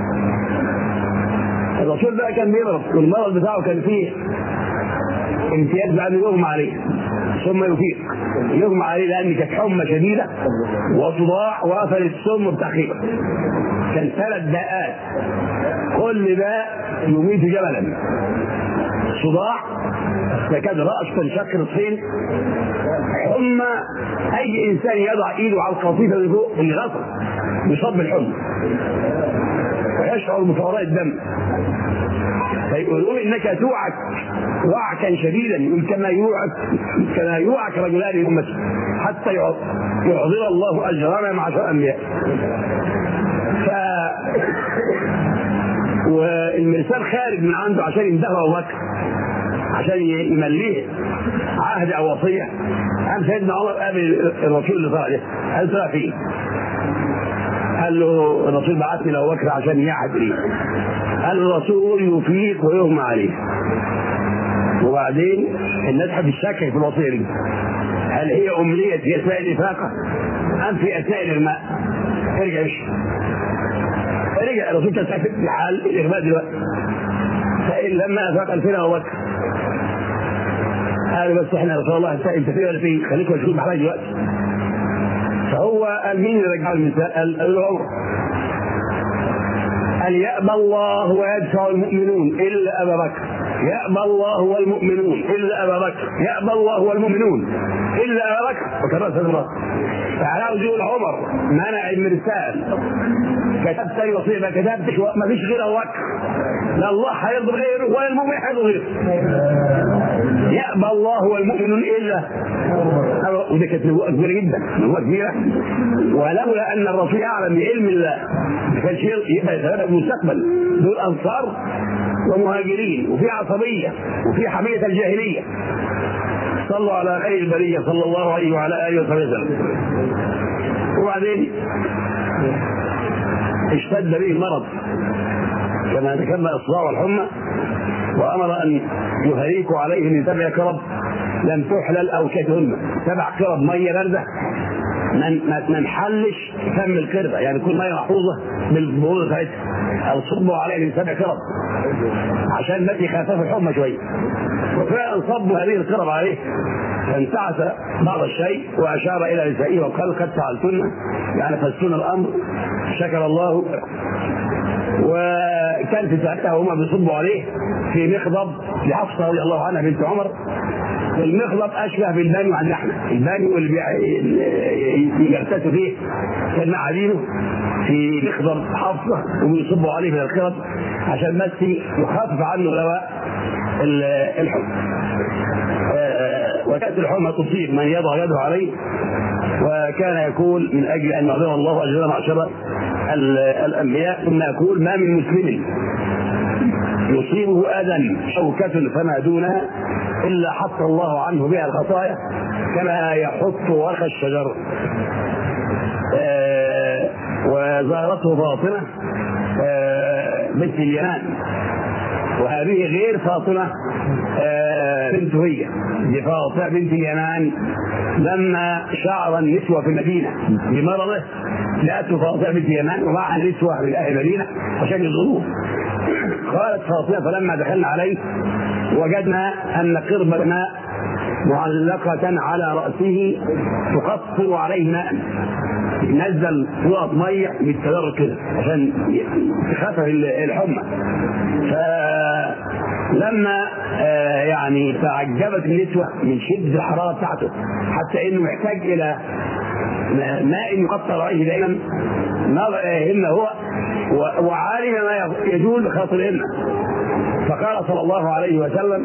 الرسول بقى كان بيمرض، والمرض بتاعه كان فيه امتياز بعد يغمى عليه ثم يفيق. يغمى عليه لان كانت حمى شديده وصداع وقفل السم بتاخيره، كان ثلاث دقات كل ده يميت جبلا. صداع فكاد رأس تنشق نصفين، حمى اي انسان يضع ايده على القصيده اللي فوق اللي غطى يصاب بالحمى ويشعر بفوراء الدم، فيقولون انك توعك وعكا شديدا، يقول كما يوعك كما يوعك رجلان امتي حتى يعظم الله اجرنا معشر الانبياء. ف والمرسال خارج من عنده عشان يمدحه ابو بكر عشان يمليه عهد او وصيه. قام سيدنا عمر قابل الرسول اللي طلع ده، قال: طلع فيه؟ قال له: الرسول بعثني لابو بكر عشان يعهد ليه. قال: الرسول يفيق ويغمى عليه. وبعدين الناس هتشكك في الوصيه دي، هل هي امنيه في اثناء الافاقه ام في اثناء الاغماء؟ ارجع مش رجع الرسول كان في حال الاغماء دلوقتي، لما افاق قال فين ابو بكر؟ قال بس احنا يا رسول الله انت فين ولا فين؟ خليك مشغول بحاجه دلوقتي. فهو قال مين اللي رجع المثال؟ قال له عمر. قال يأبى الله ويدفع المؤمنون الا ابا بكر، يأبى الله والمؤمنون الا ابا بكر، يأبى الله والمؤمنون الا ابا بكر، وكررت المرة. فعلى يقول عمر منع المرسال، كتبت اي وصيه ما كتبتش ما فيش غير ابو بكر، لا الله هيرضي غيره ولا المؤمن هيرضي غيره. يأبى الله والمؤمنون الا، ودي كانت نبوءه كبيره جدا، نبوءه كبيره، ولولا ان الرسول اعلم بعلم الله ما كانش يبقى يتنبأ بالمستقبل. دول انصار ومهاجرين وفي عصبيه وفي حميه الجاهليه. صلوا على خير البريه صلى الله عليه وعلى اله وصحبه وسلم. وبعدين اشتد به المرض كما ذكرنا الصداع والحمى، وامر ان يهريكوا عليه من سبع كرب لم تحلل او كتهن، سبع كرب ميه بارده ما نحلش فم القربه، يعني كل ميه محفوظه بالبروده بتاعتها، او صبوا عليه من سبع كرب عشان بس يخفف الحمى شويه. وفعلا صبوا هذه القرب عليه فانتعس بعض الشيء واشار الى نسائه وقال قد فعلتن، يعني فزتن الامر شكر الله. وكان في ساعتها هما بيصبوا عليه في مخضب لحفصه رضي الله عنها بنت عمر. المخضب اشبه بالبانيو عندنا احنا، البانيو اللي بيغتسلوا فيه كان معادينه في مخضب حفصه وبيصبوا عليه من الخرب عشان بس يخفف عنه لواء الحمى. وكانت الحمى تصيب من يضع يده عليه، وكان يقول من اجل ان يعظم الله اجرنا معشر الانبياء ثم يقول ما من مسلم يصيبه اذى شوكه فما دونها الا حط الله عنه بها الخطايا كما يحط ورق الشجر. آه وزارته فاطمه آه بنت اليمان، وهذه غير فاطمه آه بنت هي، دي فاطمه بنت اليمان لما شعر النسوه في المدينه بمرضه جاءته فاطمه بنت اليمان ومعها نسوه من اهل المدينه عشان يزوروه. قالت فاطمه فلما دخلنا عليه وجدنا ان قربة ماء معلقة على رأسه تقطر عليه ماء، نزل نقط مية بالتدرج كده عشان تخفف الحمى. فلما يعني تعجبت النسوة من شدة الحرارة بتاعته حتى انه محتاج الى ماء يقطر عليه دائما نظرهن هو وعالم ما يجول بخاطرهن. فقال صلى الله عليه وسلم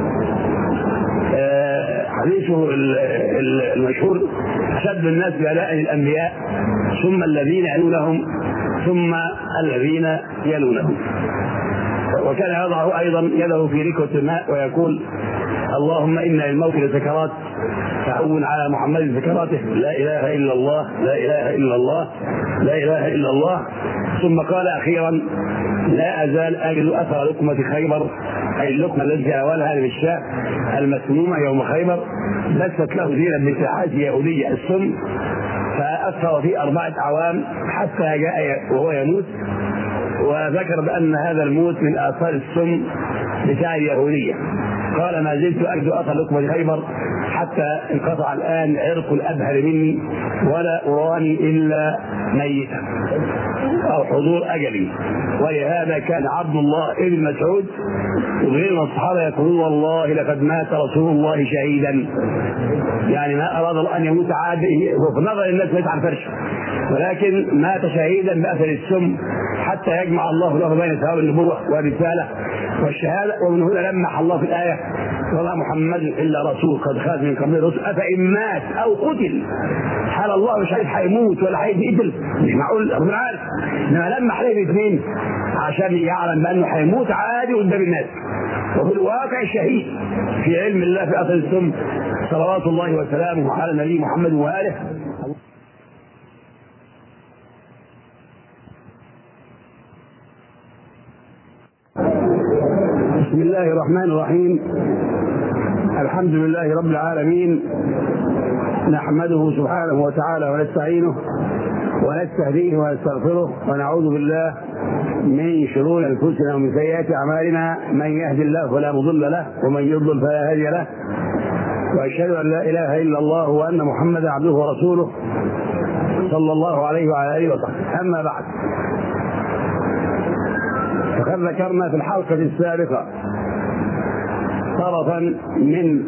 حديثه المشهور أشد الناس بلاء الأنبياء ثم الذين يلونهم ثم الذين يلونهم. وكان يضع أيضا يده في ركوة الماء ويقول اللهم إن للموت لسكرات فهون على محمد سكراته، لا إله إلا الله لا إله إلا الله لا إله إلا الله. ثم قال أخيرا لا أزال أجد أثر لقمة خيبر، أي اللقمة التي أولها للشاة المسمومة يوم خيبر لست له زينة بساحات يهودية السم، فأثر في أربعة أعوام حتى جاء وهو يموت. وذكر بأن هذا الموت من آثار السم بتاع اليهودية. قال ما زلت أجد أثر لقمة خيبر حتى انقطع الآن عرق الأبهر مني ولا أراني إلا ميتا أو حضور أجلي. ولهذا كان عبد الله ابن مسعود وغير الصحابة يقولون والله لقد مات رسول الله شهيدا، يعني ما أراد الله أن يموت عادي وفي نظر الناس مات عن فرشه، ولكن مات شهيدا بأثر السم حتى يجمع الله له بين ثواب النبوة والرسالة والشهادة. ومن هنا لمح الله في الآية وما محمد إلا رسول قد خرج من قبله الرسل أفإن مات أو قتل، حال الله مش عارف هيموت ولا هيتقتل، مش معقول ربنا عارف، إنما لمح عليه الاثنين عشان يعلم بأنه هيموت عادي قدام الناس وفي الواقع شهيد في علم الله في أثر السم. صلوات الله وسلامه على النبي محمد وآله. بسم الله الرحمن الرحيم. الحمد لله رب العالمين، نحمده سبحانه وتعالى ونستعينه ونستهديه ونستغفره ونعوذ بالله من شرور انفسنا ومن سيئات اعمالنا، من يهد الله فلا مضل له ومن يضلل فلا هادي له، واشهد ان لا اله الا الله وان محمدا عبده ورسوله صلى الله عليه وعلى اله وصحبه. اما بعد، فقد ذكرنا في الحلقه السابقه طرفا من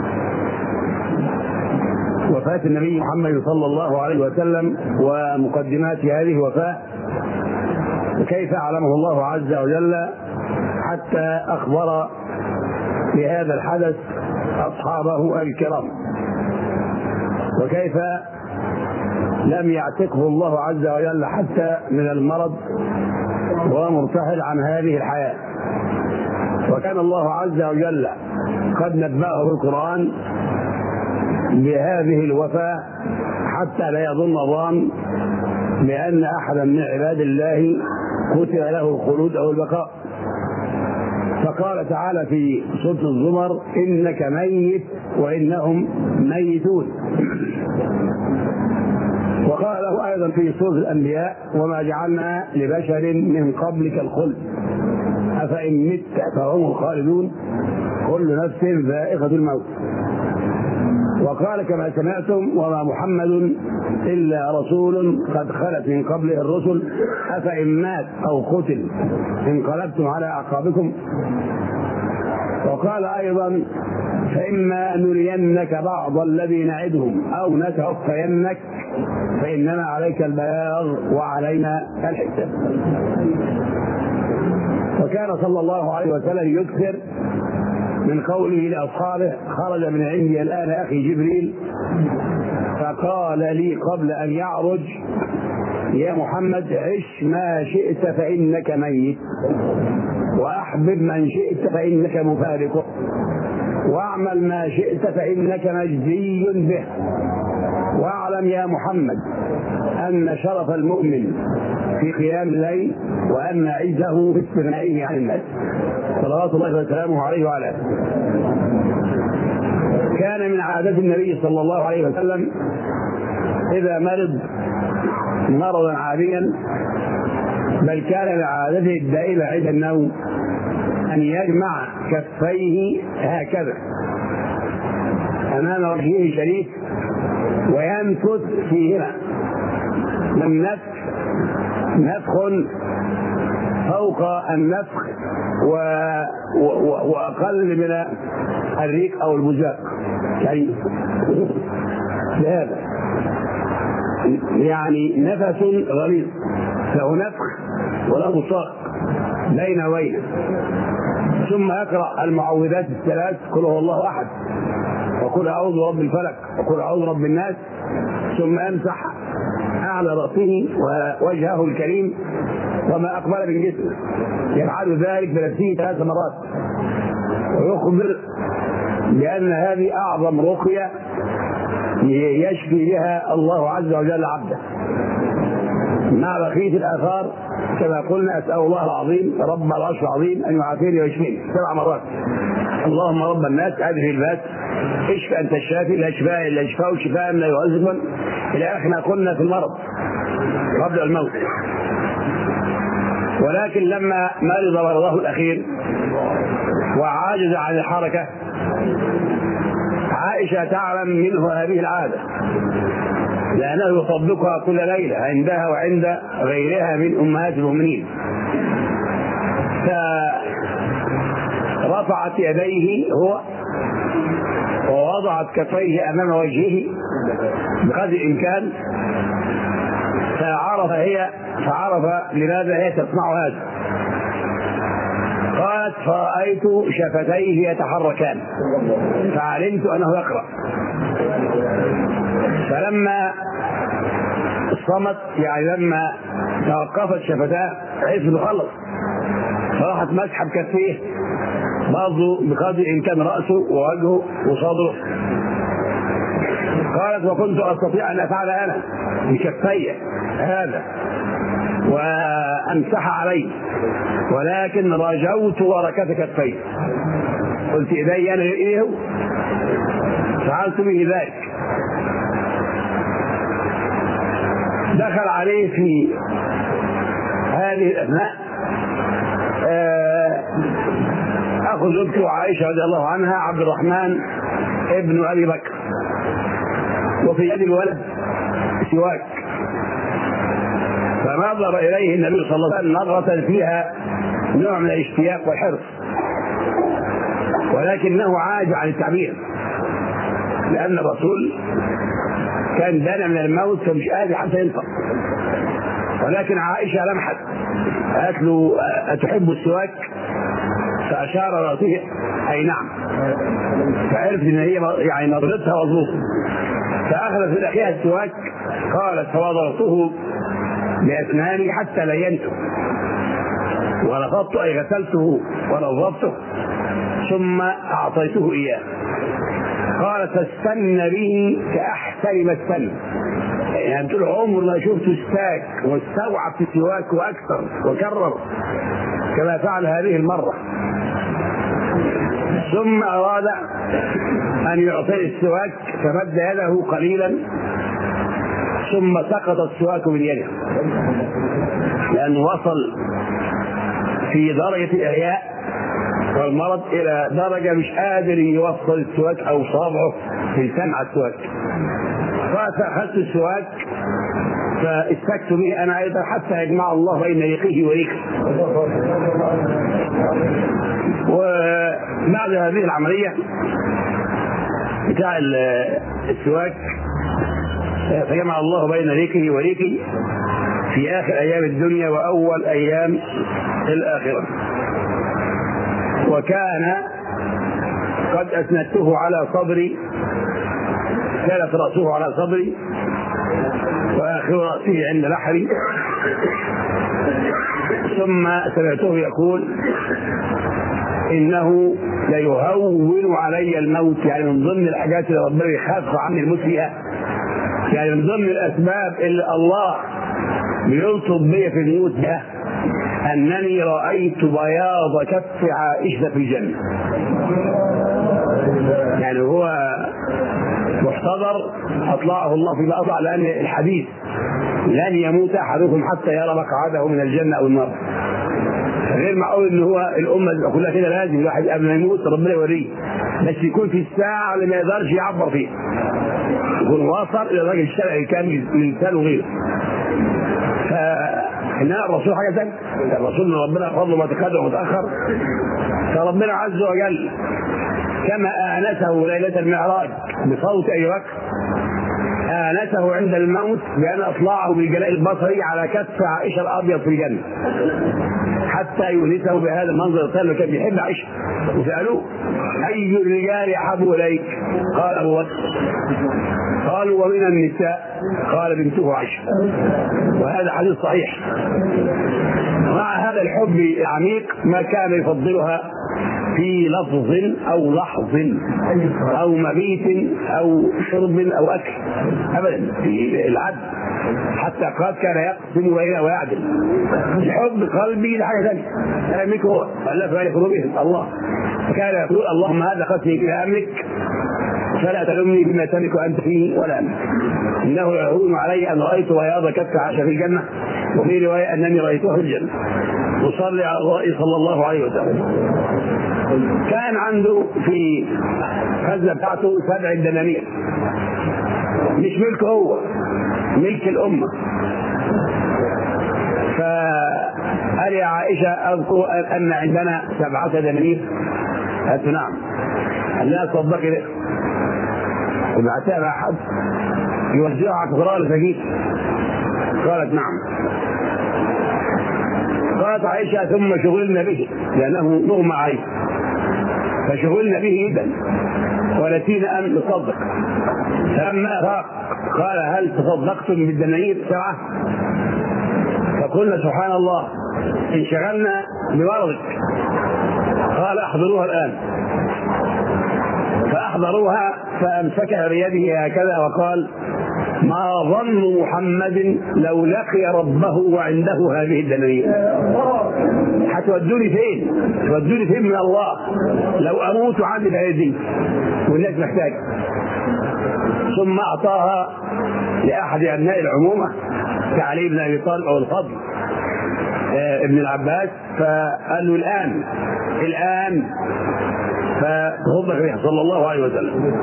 وفاة النبي محمد صلى الله عليه وسلم ومقدمات هذه الوفاة، وكيف أعلمه الله عز وجل حتى أخبر بهذا الحدث أصحابه الكرام، وكيف لم يعتقه الله عز وجل حتى من المرض وهو مرتحل عن هذه الحياة. وكان الله عز وجل قد نبأه في القرآن بهذه الوفاة حتى لا يظن ظان بأن أحدا من عباد الله كتب له الخلود أو البقاء. فقال تعالى في سورة الزمر: إنك ميت وإنهم ميتون. وقال له أيضا في سورة الأنبياء: وما جعلنا لبشر من قبلك الخلد أفإن مت فهم الخالدون كل نفس ذائقة الموت. وقال كما سمعتم: وما محمد إلا رسول قد خلت من قبله الرسل أفإن مات أو قتل انقلبتم على أعقابكم. وقال أيضا: فإما نرينك بعض الذي نعدهم أو نتوفينك فإنما عليك البلاغ وعلينا الحساب. وكان صلى الله عليه وسلم يكثر من قوله لأصحابه: خرج من عندي الآن أخي جبريل فقال لي قبل أن يعرج: يا محمد عش ما شئت فإنك ميت، وأحبب من شئت فإنك مفارقه، واعمل ما شئت فإنك مجزي به، واعلم يا محمد أن شرف المؤمن في قيام الليل وأن عزه في استغنائه عن الناس، صلوات الله وسلامه عليه وعلى آله. كان من عادة النبي صلى الله عليه وسلم إذا مرض مرضا عاديا، بل كان من عادته الدائمة عند النوم أن يجمع كفيه هكذا أمام وجهه الشريف وينفث فيهما من نفخ نفخ فوق النفخ و... و... وأقل من الريق أو البزاق، يعني هذا يعني نفس غليظ له نفخ وله بصاق بين وبينه. ثم يقرأ المعوذات الثلاث: قل هو الله أحد، وقل أعوذ برب الفلق، وقل أعوذ برب الناس، ثم يمسح أعلى رأسه ووجهه الكريم وما أقبل من جسمه، يفعل ذلك بنفسه ثلاث مرات، ويخبر بأن هذه أعظم رقية يشفي بها الله عز وجل عبده، مع بقية الآثار كما قلنا: أسأل الله العظيم رب العرش العظيم أن يعافيني ويشفيني سبع مرات. اللهم رب الناس أذهب الباس اشف أنت الشافي لا شفاء إلا شفاء شفاء لا يعذب، إلى آخر ما قلنا في المرض قبل الموت. ولكن لما مرض مرضه الأخير وعاجز عن الحركة، عائشة تعلم منه هذه العادة لأنه يطبقها كل ليلة عندها وعند غيرها من أمهات المؤمنين، فرفعت يديه هو ووضعت كفيه أمام وجهه بقدر الإمكان، فعرف هي فعرف لماذا هي تصنع هذا. قالت: فرأيت شفتيه يتحركان فعلمت أنه يقرأ. فلما صمت، يعني لما توقفت شفتاه، عرفت انه خلص، فراحت مسحب كفيه برضه بقدر الإمكان رأسه ووجهه وصدره. قالت: وكنت أستطيع أن أفعل أنا بكفي هذا وأمسح عليه، ولكن رجوت وركت كفيه، قلت إيدي أنا إليه فعلت به ذلك. دخل عليه في هذه الأثناء أخو زوجته عائشة رضي الله عنها عبد الرحمن ابن أبي بكر، وفي يد الولد سواك، فنظر إليه النبي صلى الله عليه وسلم نظرة فيها نوع من الاشتياق والحرص، ولكنه عاجز عن التعبير لأن الرسول كان دانا من الموت فمش قادر حتى ينطق. ولكن عائشة لمحت قالت له أتحب السواك؟ فأشار رأسه أي نعم، فعرفت إن هي يعني نظرتها مظبوطة، فأخذت من أخيها السواك قالت فوضعته بأسناني حتى لينته ونفضت أي غسلته ونظفته ثم أعطيته إياه. قالت فاستن به كأحسن ما استن، يعني طول عمر ما شفت استاك واستوعب في السواك وأكثر وكرر كما فعل هذه المرة. ثم أراد أن يعطي السواك فمد يده قليلا ثم سقط السواك من يده، لأنه وصل في درجة الإحياء والمرض إلى درجة مش قادر يوصل السواك أو صابعه في سمع السواك. فأخذت السواك فاستكت به أنا أيضا حتى يجمع الله بين ريقه وريقه. وبعد هذه العملية بتاع السواك فجمع الله بين ريقه وريقه في آخر أيام الدنيا وأول أيام الآخرة. وكان قد أسندته على صدري، كانت رأسه على صدري وآخر رأسه عند لحري، ثم سمعته يقول إنه ليهون علي الموت، يعني من ضمن الحاجات اللي ربنا يخاف عني الموت فيها، يعني من ضمن الأسباب اللي الله بيلطف بي في الموت ده أنني رأيت بياض كف عائشة في الجنة. يعني هو محتضر أطلعه الله في الأطلع، لأن الحديث لن يموت أحدكم حتى يرى مقعده من الجنة أو النار. غير معقول ان هو الامه كلها كده، لازم الواحد قبل ما يموت ربنا يوريه، بس يكون في الساعه اللي ما يقدرش يعبر فيها، يكون واصل الى الراجل الشرعي الكامل من لسانه وغيره. فإنما الرسول حاجه ثانيه، الرسول من ربنا فضله ما تقدم وتاخر، فربنا عز وجل كما آنسه ليله المعراج بصوت ابي بكر آنسه عند الموت بأن أطلعه بالجلاء البصري على كتف عائشة الأبيض في الجنة حتى يونسه بهذا المنظر الطيب. كان بيحب عائشة، وسألوه أي الرجال أحب إليك؟ قال أبو بكر. قالوا ومن النساء؟ قال بنته عائشة. وهذا حديث صحيح. مع هذا الحب العميق ما كان يفضلها في لفظ أو لحظ أو مبيت أو شرب أو أكل أبدا، في العدل، حتى قد كان يقسم بينه ويعدل. الحب قلبي ده حاجة ثانية، أملك هو ألف بين قلوبهم الله، كان يقول اللهم هذا قسمي إلى أملك فلا تلمني بما تملك أنت فيه ولا أملك، إنه يهون علي أن رأيت بياض كف عائشة في الجنة، وفي رواية أنني رأيته في الجنة. وصلي على الرأي صلى الله عليه وسلم. كان عنده في خزنة بتاعته سبع دنانير، مش ملكه هو، ملك الأمة. فقال يا عائشة أذكر أن عندنا سبعة دنانير؟ قالت نعم. قال لا تصدقي لك وبعتها مع حد يوزعها على فقراء الفقير؟ قالت نعم. قالت عائشة ثم شغلنا به لأنه مغمى عليه، فشغلنا به جدا ونسينا أن نصدق. فلما فاق قال هل تصدقتم بالدنانير سبعة؟ فقلنا سبحان الله انشغلنا بمرضك. قال احضروها الآن. فأحضروها فأمسكها بيده هكذا وقال ما ظن محمد لو لقي ربه وعنده هذه الدنانير؟ هتودوني فين؟ تودوني فين من الله لو أموت عندي بهذه والناس محتاجة. ثم أعطاها لأحد أبناء العمومة كعلي بن ابي طالب او الفضل ابن العباس، فقال له الان الان فغضب فيها صلى الله عليه وسلم.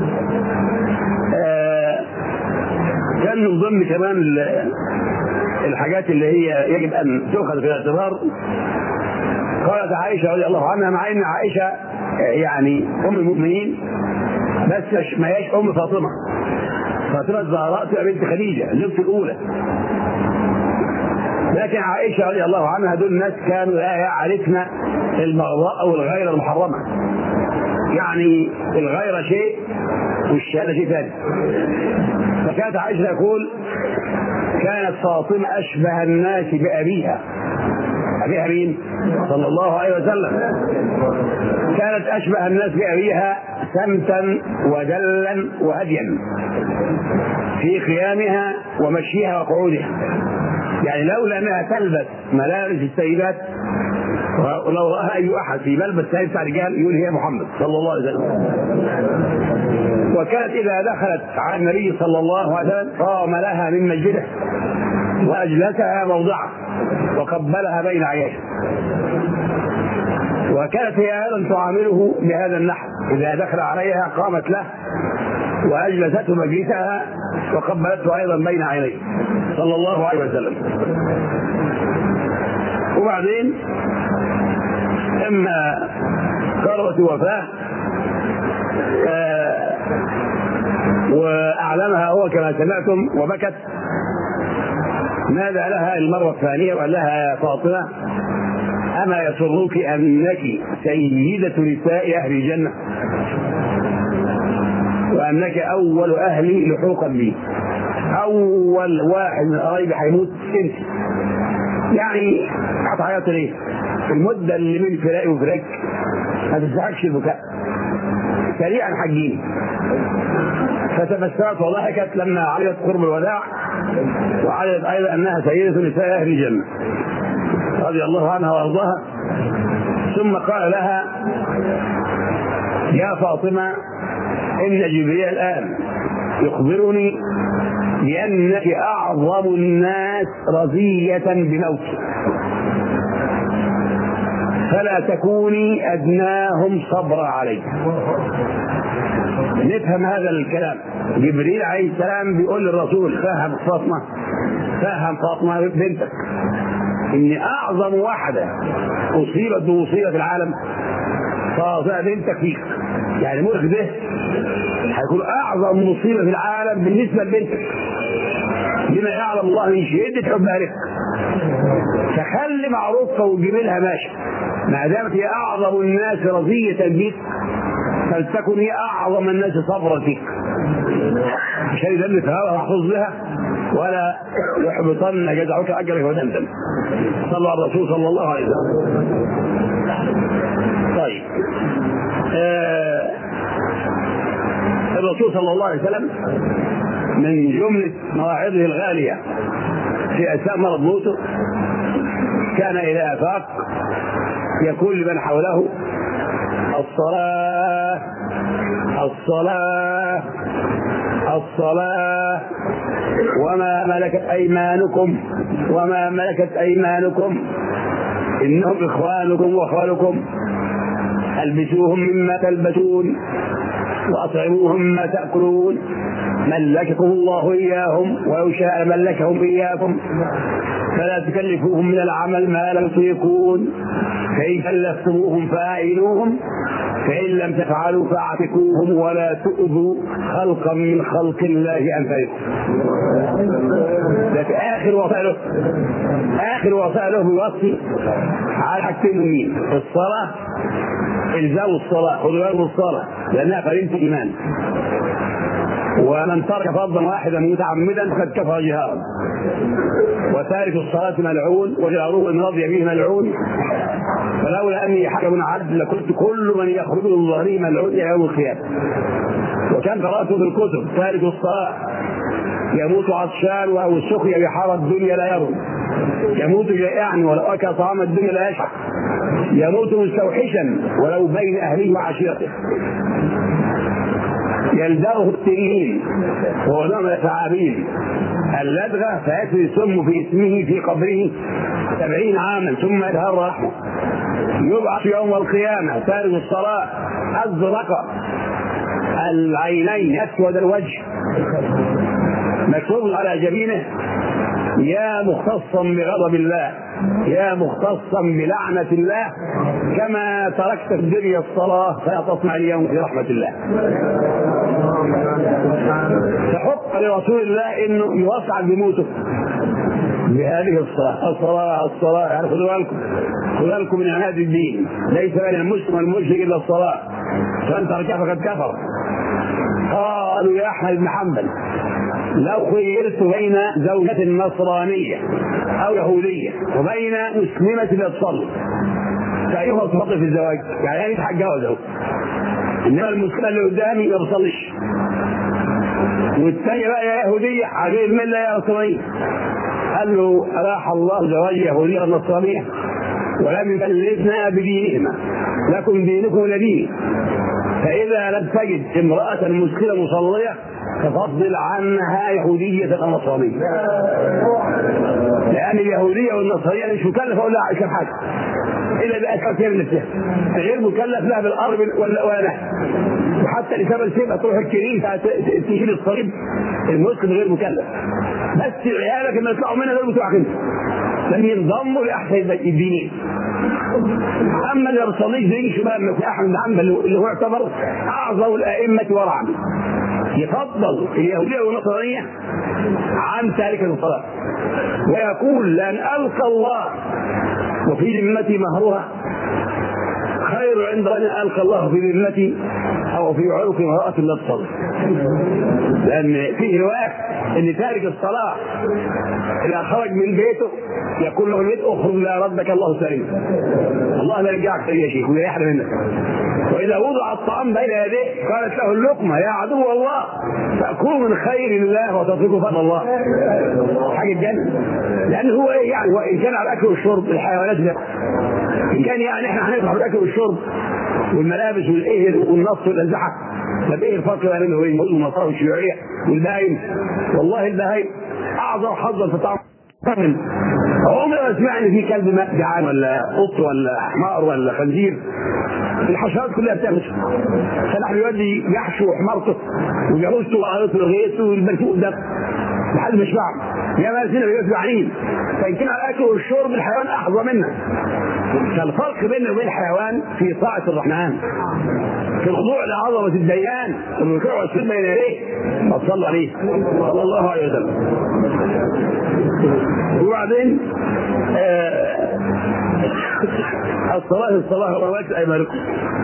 كان من ضمن كمان الحاجات اللي هي يجب ان تؤخذ في الاعتبار، قالت عائشه رضي الله عنها، مع ان عائشه يعني ام المؤمنين بس ما هياش ام فاطمه، فاطمه الزهراء تبقى بنت خديجه الزوجة الاولى، لكن عائشه رضي الله عنها دول الناس كانوا لا يعرفن المغضاء او الغيره المحرمه، يعني الغيره شيء والشهاده شيء ثاني. فكانت عائشه تقول كانت فاطمه اشبه الناس بابيها، ابيها مين؟ صلى الله عليه وسلم. كانت اشبه الناس بابيها سمتا ودلا وهديا في قيامها ومشيها وقعودها، يعني لولا انها تلبس ملابس السيدات ولو راها اي احد في ملبس سيد بتاع رجال يقول هي محمد صلى الله عليه وسلم. وكانت اذا دخلت على النبي صلى الله عليه وسلم قام لها من مسجده واجلسها موضعه وقبلها بين عينيه، وكانت هي ايضا تعامله بهذا النحو، اذا دخل عليها قامت له واجلسته مجلسها وقبلته ايضا بين عينيه صلى الله عليه وسلم. وبعدين اما قرأت وفاه آه واعلمها هو كما سمعتم وبكت، نادى لها المره الثانيه وقال لها يا فاطمه اما يسرك انك سيده نساء اهل الجنه وانك اول اهلي لحوقا بي، اول واحد من قرايبي هيموت انت، يعني هتعيط ليه؟ المده اللي من فراقي وفراقك ما تستحقش البكاء، سريعا حجيني. فتبسمت وضحكت لما علمت قرب الوداع، وعلمت ايضا انها سيده نساء اهل الجنه رضي الله عنها وارضاها. ثم قال لها يا فاطمه ان جبريل الان يخبرني بانك اعظم الناس رزيه بموتك، فلا تكوني ادناهم صبرا عليك. نفهم هذا الكلام. جبريل عليه السلام بيقول للرسول فهم فاطمه فهم فاطمه بنتك ان اعظم واحده اصيبت بمصيبه في العالم فاطمه بنتك فيك، يعني مخ ده هيكون اعظم مصيبه في العالم بالنسبه لبنتك بما يعلم الله من شده حبها لك، فخلي معروفها وتجيب لها ماشي، ما دامت هي اعظم الناس رضيه بك فلتكن هي اعظم الناس صبرا فيك، عشان يدل في هذا محفوظ لها ولا يحبطن جزعك اجرك وتندم. صلى على الرسول صلى الله عليه وسلم. طيب آه الرسول صلى الله عليه وسلم من جمله مواعظه الغاليه في اثناء مرض موته كان اذا افاق يقول لمن حوله الصلاه الصلاه الصلاه وما ملكت ايمانكم وما ملكت ايمانكم انهم اخوانكم واخوالكم، البسوهم مما تلبسون واطعموهم مما تاكلون، ملككم الله اياهم ولو شاء ملكهم اياكم، فلا تكلفوهم من العمل ما لم يطيقون، فان كلفتموهم فاعينوهم، فإن لم تفعلوا فاعتقوهم ولا تؤذوا خلقا من خلق الله أمثالكم. ده في آخر وصائله آخر وصائله بيوصي على حاجتين مهمين: الصلاة، إلزام الصلاة، خذوا بالكم الصلاة لأنها قرينة الإيمان، ومن ترك فرضا واحدا متعمدا فقد كفر جهارا، وتارك الصلاة ملعون وجاره إن رضي به ملعون، فلولا أني حكم عدل لكنت كل من يخرج من ظهره ملعون إلى يوم القيامة. وكان قرأت في الكتب تارك الصلاة يموت عطشان وهو السقي بحار الدنيا لا يرون، يموت جائعا ولو أكل طعام الدنيا لا يشعر، يموت مستوحشا ولو بين أهله وعشيرته. يلدغه التنين ونوم الثعابين اللدغة فيأتي السم في اسمه في قبره سبعين عاما ثم يتهرى رحمه. يبعث يوم القيامة تارك الصلاة أزرق العينين أسود الوجه مكتوب على جبينه يا مختصا بغضب الله يا مختصا بلعنة الله كما تركت في الدنيا الصلاة فلا تطمع اليوم في رحمة الله. فحق لرسول الله انه يوسع بموته بهذه الصلاة الصلاة الصلاة يعني خذوا بالكم خذوا بالكم من عناد الدين ليس بين المسلم والمشرك إلا الصلاة فأنت رجع فقد كفر. قالوا يا أحمد بن حنبل لو خيرت بين زوجة نصرانية أو يهودية وبين مسلمة لا تصلي فأيهما تفضل في الزواج؟ يعني أنا يتحق جوزه إنما المسلمة اللي قدامي ما بتصليش والثانية بقى يا يهودية عجيب من لا يا نصرانية. قال له أراح الله زواج يهودية ونصرانية ولم يكلفنا بدينهما لكم دينكم ولديني فإذا لم تجد امرأة مسلمة مصلية ففضل عنها يهودية أو نصرانية لأن اليهودية والنصرانية مش مكلفة ولا عشان حاجة إلا بأسفل كيف نفسها غير مكلف لها بالأرض ولا ولا وحتى لسبب السبب تروح الكنيسة تشيل الصليب المسلم غير مكلف بس عيالك لما يطلعوا منها دول بتوعك انت لم ينضموا لأحسن الدينين. أما اللي بيصليش زي شباب مثل أحمد بن حنبل اللي هو يعتبر أعظم الأئمة ورعا يفضل اليهودية والنصرانية عن تارك الصلاة ويقول لأن ألقى الله وفي ذمتي مهرها خير عند أن ألقى الله في ذمتي أو في عنق امرأة لا تصلي لأن فيه رواية أن تارك الصلاة إذا خرج من بيته يقول له البيت أخرج لا ردك الله سليم الله لا يرجعك يا شيخ ويحرم منك. وإذا وضع الطعام بين يديه قالت له اللقمة يا عدو الله تأكل من خير الله وتترك فضل الله حاجة الجنة لأن هو إيه يعني وإن كان على الأكل والشرب الحيوانات ده إن كان يعني إحنا هنفتح الأكل والشرب والملابس والإيه والنص والأزحة طب إيه الفرق بين المصاري الشيوعية والبهايم؟ والله البهايم أعظم حظا في الطعام. عمري ما سمعت ان في كلب مات جعان ولا قط ولا حمار ولا خنزير الحشرات كلها بتاكل فنحن يودي يحشو حمارته وجاموسته وقريته وغيته والبرفوق ده لحد ما يشبعوا يا مالسنا بيبقوا جعانين فان كان على الاكل والشرب الحيوان احظى منا. فالفرق بيننا وبين الحيوان في طاعه الرحمن في الخضوع لعظمه الديان الركوع والسجود بين يديه صلى عليه صلى الله عليه وسلم. وبعدين آه الصلاة الصلاة روات أيمانكم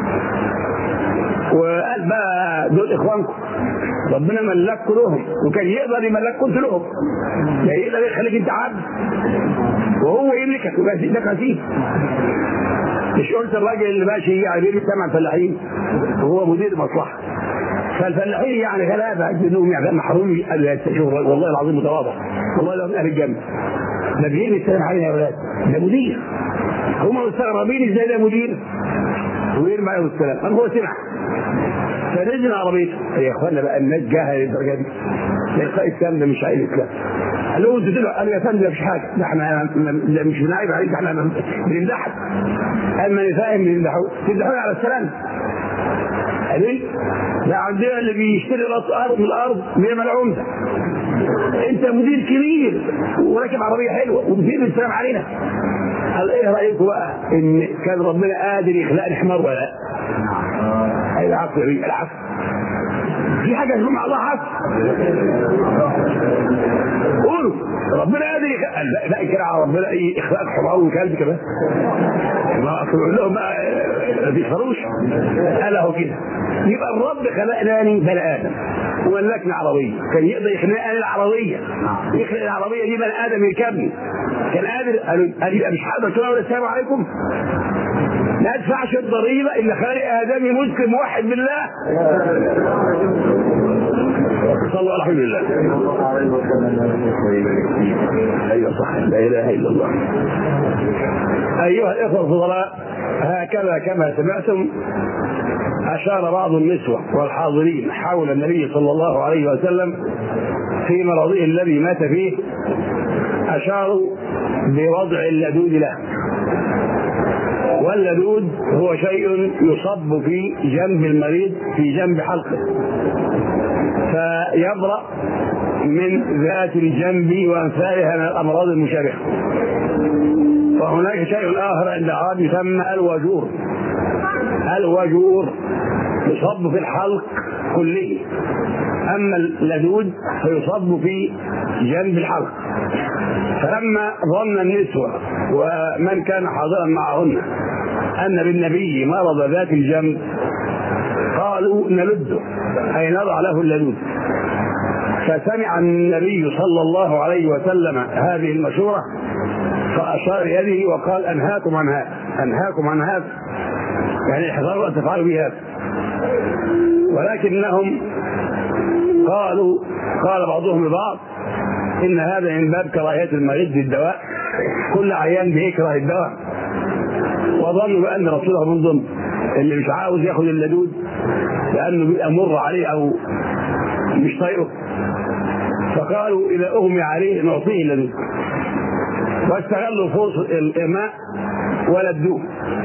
وقال بقى دول إخوانكم ربنا ملكوا لهم وكان يقدر يملكوا لهم يعني يقدر يخليك انت عبد وهو يملكك ويبقى لك عزيز. مش قلت الراجل اللي ماشي يعني بيجيب ثمان فلاحين وهو مدير مصلحة فالفلاحين يعني غلابة انهم يعني محروم قالوا يا شوف والله العظيم متواضع والله لو من اهل الجنة ده بيجي يستلم علينا يا ولاد ده مدير هم مستغربين ازاي ده مدير ويرمي عليهم السلام قال هو سمع فنزل عربيته يا اخوانا بقى الناس جاهله للدرجه دي يلقى الاسلام ده مش عايز الاسلام قال له انتوا قال يا فندم مفيش حاجه ده احنا مش بنعيب عليك احنا بنمدحك قال ما انا فاهم بنمدحوك تمدحوني على السلام قال ايه ده عندنا اللي بيشتري الارض من الارض بيعمل عمده انت مدير كبير وراكب عربيه حلوه وبتجيب السلام علينا. قال ايه رايكم بقى ان كان ربنا قادر يخلقني حمار ولا لا؟ اي العفو يا بيه العفو في حاجه اسمها الله عفو قولوا ربنا قادر يخلق لا لا كده على ربنا ايه اخلاق حمار وكلب كمان ما اقول لهم ما بيفروش قال اهو كده يبقى الرب خلقناني بني ادم وملكني عربيه كان يقدر يخلقني العربيه يخلق العربيه دي بني ادم يركبني كان قادر قال يبقى مش هقدر كده السلام عليكم ما ادفعش الضريبه الا خالق ادمي مسلم موحد بالله صلى الله الحمد لله. ايوه صح لا اله الا الله. ايها الاخوه الفضلاء هكذا كما سمعتم أشار بعض النسوة والحاضرين حول النبي صلى الله عليه وسلم في مرضه الذي مات فيه، أشاروا بوضع اللدود له. واللدود هو شيء يصب في جنب المريض في جنب حلقه فيبرأ من ذات الجنب وأمثالها من الأمراض المشابهة. وهناك شيء آخر عند العرب يسمى الوجور. الوجور يصب في الحلق كله، أما اللدود فيصب في جنب الحلق. فلما ظن النسوة ومن كان حاضرا معهن أن بالنبي مرض ذات الجنب قالوا نلده، أي نضع له اللدود. فسمع النبي صلى الله عليه وسلم هذه المشورة فأشار يده وقال أنهاكم عن هذا، أنهاكم عن هذا، يعني احذروا أن تفعلوا بهذا. ولكنهم قالوا قال بعضهم لبعض إن هذا من باب كراهية المريض للدواء، كل عيان بيكره الدواء، وظنوا بأن رسوله من ضمن اللي مش عاوز ياخذ اللدود لأنه بيبقى مر عليه أو مش طايقه، فقالوا إذا أغمي عليه نعطيه اللدود، واستغلوا فرصة الإغماء ولدوه.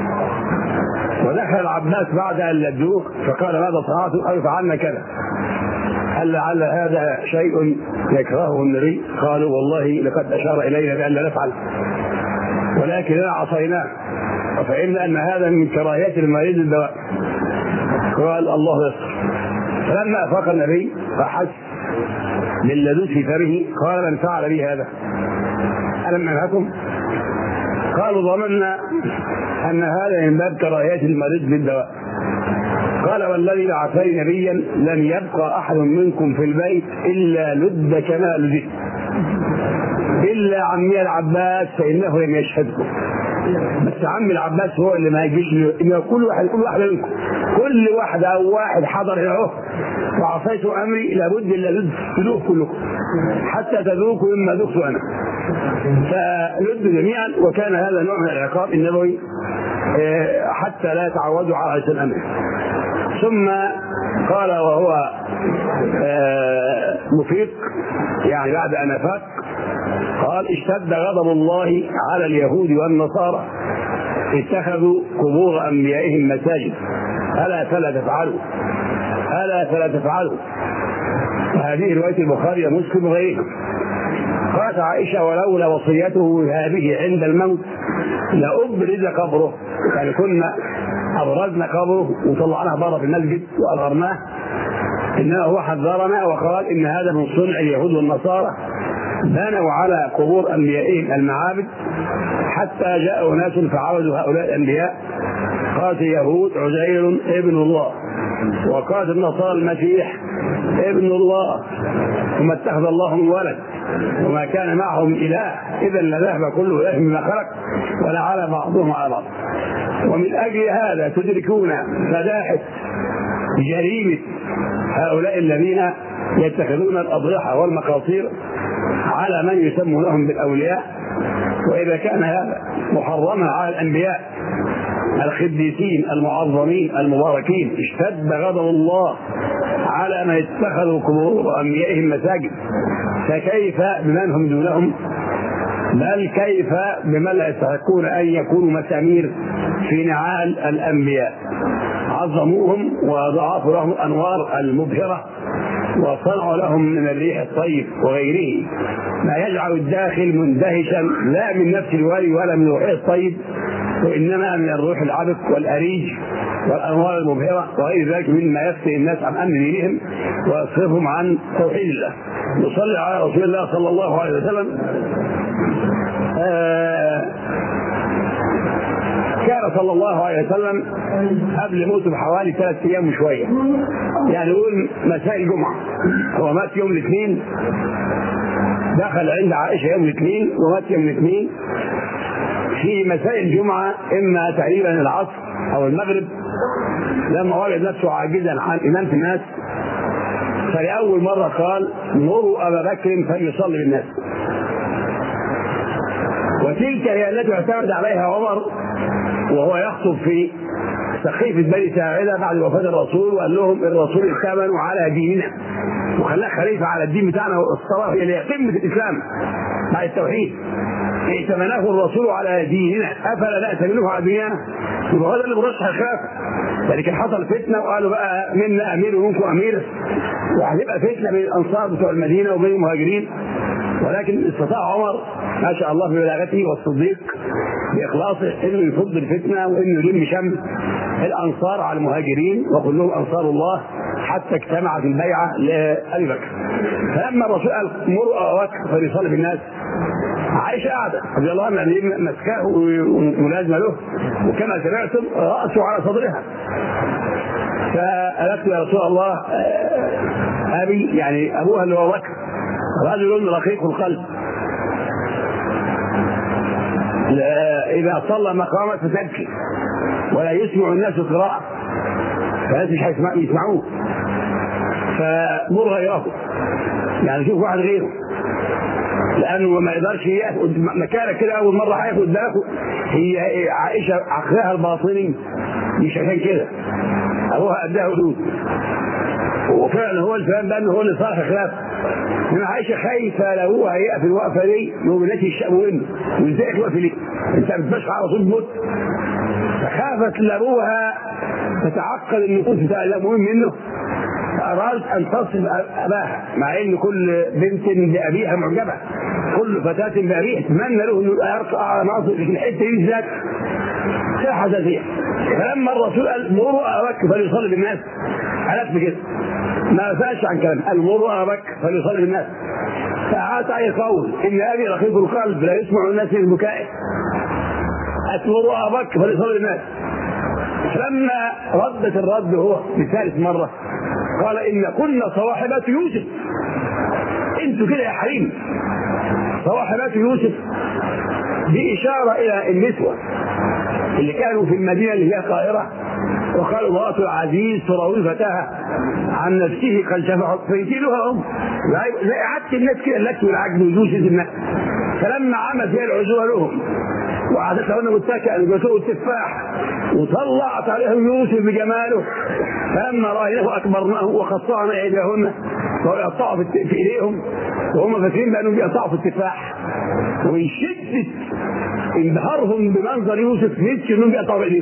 ودخل العباس بعد أن لدوه فقال ماذا صنعتم؟ قالوا فعلنا كذا. هل لعل هذا شيء يكرهه النبي؟ قالوا والله لقد أشار إلينا بأن لا نفعل، ولكننا عصيناه وفهمنا أن هذا من كراهية المريض للدواء. قال الله يستر. فلما أفاق النبي فحس باللدود في فمه قال من فعل بي هذا؟ ألم أنهكم؟ قالوا ظننا أن هذا من باب كراهية المريض للدواء. قال والذي بعثني نبيا لن يبقى أحد منكم في البيت إلا لد كما لدت، إلا عمي العباس فإنه لم يشهدكم. بس عمي العباس هو اللي ما يجيش، إن كل واحد كل واحد منكم كل واحد أو واحد حضر هنا وعصيت أمري لابد إلا تذوق كلكم حتى تذوقوا مما ذقت أنا. فلدوا جميعا، وكان هذا نوع من العقاب النبوي حتى لا يتعودوا على عيش الأمر. ثم قال وهو مفيق يعني بعد أن أفاق قال اشتد غضب الله على اليهود والنصارى اتخذوا قبور أنبيائهم مساجد ألا فلا تفعلوا ألا فلا تفعلوا. وهذه رواية البخاري ومسلم وغيرها. قالت عائشة ولولا وصيته هذه عند الموت لأبرز قبره، يعني كنا أبرزنا قبره وطلعناه بره في المسجد وأظهرناه، إنما هو حذرنا وقال إن هذا من صنع اليهود والنصارى، بنوا على قبور أنبيائهم المعابد حتى جاءوا ناس فعبدوا هؤلاء الأنبياء. قالت اليهود عزير ابن الله، وقالت النصارى المسيح ابن الله، ثم اتخذ الله من ولد وما كان معهم إله إذا لذهب كل إله مما خلق ولعلى بعضهم على بعض. ومن أجل هذا تدركون فداحة جريمة هؤلاء الذين يتخذون الأضرحة والمقاصير على من يسمونهم بالأولياء. وإذا كان هذا محرما على الأنبياء القديسين المعظمين المباركين اشتد غضب الله على من اتخذوا قبور أنبيائهم مساجد، فكيف بمن هم دونهم؟ بل كيف بمن لا يستحقون أن يكونوا مسامير في نعال الأنبياء؟ عظموهم وضعفوا لهم الأنوار المبهرة وصنعوا لهم من الريح الطيب وغيره ما يجعل الداخل مندهشا لا من نفس الولي ولا من الروح الطيب، وإنما من الروح العبق والأريج والأنوار المبهرة وغير ذلك مما يفتي الناس عن أمن دينهم ويصرفهم عن توحيد الله. نصلي على رسول الله صلى الله عليه وسلم. آه كان صلى الله عليه وسلم قبل موته بحوالي ثلاث أيام وشوية، يعني نقول مساء الجمعة، هو مات يوم الاثنين، دخل عند عائشة يوم الاثنين ومات يوم الاثنين. في مساء الجمعة إما تقريبا العصر أو المغرب لما وجد نفسه عاجزا عن إمامة الناس، فلأول مرة قال مروا أبا بكر فليصلي بالناس. وتلك هي التي اعتمد عليها عمر وهو يخطب في سقيفة بني ساعدة بعد وفاة الرسول، وقال لهم الرسول ائتمنوا على ديننا وخلاه خليفة على الدين بتاعنا، والصلاة هي اللي قمة الإسلام مع التوحيد. ائتمناه الرسول على ديننا أفلا نأتمنه على ديننا، يبقى هذا اللي مرشح الخلافة. لكن حصل فتنة وقالوا بقى منا أمير ومنكم أمير، وهتبقى فتنة بين الأنصار بتوع المدينة وبين المهاجرين. ولكن استطاع عمر ما شاء الله ببلاغته والصديق بإخلاصه انه يفض الفتنة وانه يلم شمل الأنصار على المهاجرين وكلهم أنصار الله، حتى اجتمعت البيعة لأبي بكر. فلما الرسول قال مروا أبا بكر فليصلي بالناس، عائشة قاعدة رضي الله عنها مسكاه وملازمة له، وكما سمعتم رأسه على صدرها. فقالت يا رسول الله أبي، يعني أبوها اللي هو بكر رجل رقيق القلب، إذا صلى مقامة فتبكي ولا يسمع الناس القراءة، فالناس مش يسمعوه، فمر غيره، يعني شوف واحد غيره، لأنه ما يقدرش ياخد مكانك كده أول مرة هياخد باله. هي عائشة عقلها الباطني مش عشان كده، أبوها أداها حدود، وفعلا هو الفهم بأنه هو اللي صالح الخلاف. إنما عائشة خايفة لو هو هيقف الوقفة دي وبناتي الشأم منه، وإزاي توقف ليه؟ أنت بتبشر على طول موت. فخافت لأبوها تتعقد النفوس بتاع ده مهم منه، فأرادت أن تصل أباها، مع إن كل بنت بأبيها معجبة، كل فتاة بأبيها تتمنى له إنه يرقى ناصر في الحتة دي بالذات ساحة فيها. فلما الرسول قال مروا أبا بكر فليصلي بالناس، قالت بكده ما فاش عن كلام، قال مروا أبا بكر فليصلي بالناس. فعاد أي قول إن أبي رقيق القلب لا يسمع الناس من بكائه، أتمروا أبا بكر فليصلي بالناس. فلما ردت الرد هو لثالث مرة قال إن كنا صواحبات يوسف، انتوا كده يا حريم صواحبات يوسف، دي إشارة إلى النسوة اللي كانوا في المدينة اللي هي القاهرة، وقالوا امرأة العزيز تراوي فتاها عن نفسه قد شفعت فيتيلها هم، زي عادة الناس كده اللك والعجل ويوسف الناس. فلما عمت هي العزوة لهم وعادت لهم متكئا وجاتوه التفاح وطلعت عليهم يوسف بجماله، فلما رأيناه أكبرناه وقطعنا أيديهن ويقطعوا في إيديهم وهم فاكرين بأنهم بيقطعوا في التفاح، ومن شدة انبهارهم بمنظر يوسف نسيوا أنهم بيقطعوا بإيديهم.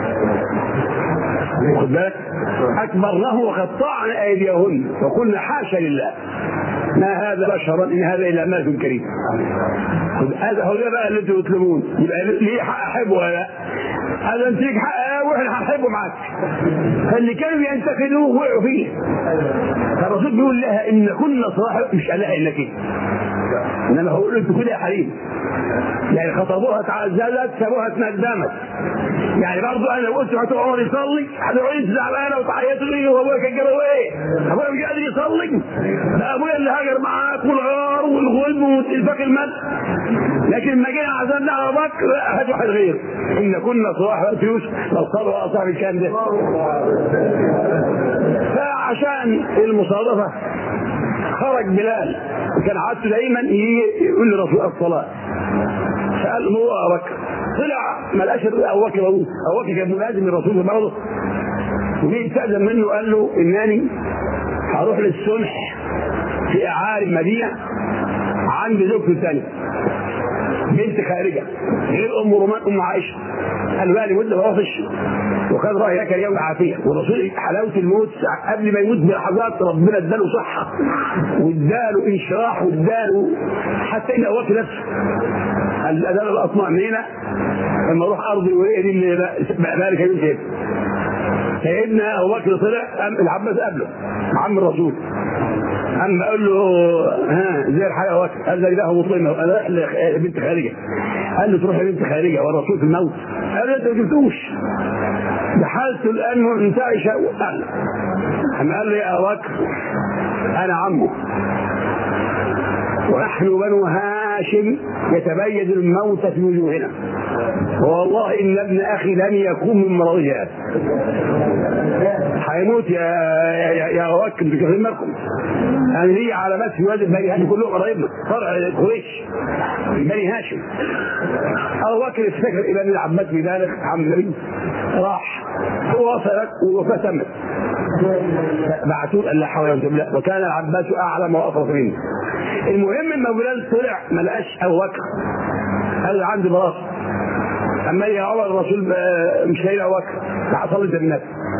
خد بالك، أكبرناه وقطعنا أيديهن وقلنا حاشا لله ما هذا بشرا إن هذا إلا ملك كريم. هذا هو بقى اللي انتوا تطلبون، يبقى ليه حق أحبه ولا لا؟ هذا انت ليك حق واحنا هنحبه معاك. فاللي كانوا ينتقدوه وقعوا فيه. فالرسول بيقول لها إن كنا صاحب، مش قال لها إلا كده، إنما هو قلت كده يا حريم، يعني خطبوها تعززت سابوها اتندمت. يعني برضه انا لو قلت هتقعد عمر يصلي هتقعد انت زعلانه وتعيط لي وابويا كان جابه ايه؟ ابويا مش قادر يصلي، ده ابويا اللي هاجر معاك والغار والغلب والتلفاك المد. لكن ما جينا عزمنا على بكر هات واحد غير، ان كنا صواحب يوسف لو صاروا اصحاب الكلام ده. فعشان المصادفه خرج بلال، كان عادته دايما يقول لرسول الصلاه، فقال هو ابو بكر طلع ما لقاش ابو بكر، ابو بكر كان ملازم الرسول برضه، وجه استأذن منه قال له انني هروح للسمح في اعالي المدينه عند زوجته الثانيه بنت خارجه غير ام رومان ام عائشه، قال بقى لي مده ما اروحش، وكان رايي كان يوم عافيه، والرسول حلاوه الموت قبل ما يموت بلحظات ربنا اداله صحه واداله انشراح واداله حتى ان ابو بكر نفسه قال اداله الاطماع من هنا لما اروح ارضي وهي دي اللي بالك يوم كده. سيدنا ابو بكر طلع العباس قبله عم الرسول، اما قال له ها زي الحياه وقت، قال له ده هو مطلمه، انا رايح لبنت خارجه، قال له تروح لبنت خارجه والرسول في الموت، قال له انت ما جبتوش ده حالته الان منتعشه. قال اما قال له يا ابو بكر انا عمه ونحن بنو هاشم يتبين الموت في وجوهنا، والله ان ابن اخي لن يكون من مرضيات، هيموت يا يا يا وكل بكثير منكم. انا لي علامات في وادي بني هاشم كلهم قرايبنا، فرع قريش بني هاشم. ابو بكر افتكر الى من العباس بن ذلك عم النبي، راح ووصلت ووفاه تمت، بعثوه قال لا حول ولا قوه الا بالله، وكان العباس اعلم واطرف منه. المهم ان بلال طلع ما لقاش ابو بكر، قال عندي براس. اما يا عمر الرسول مش لاقي ابو بكر، راح صلي بالناس.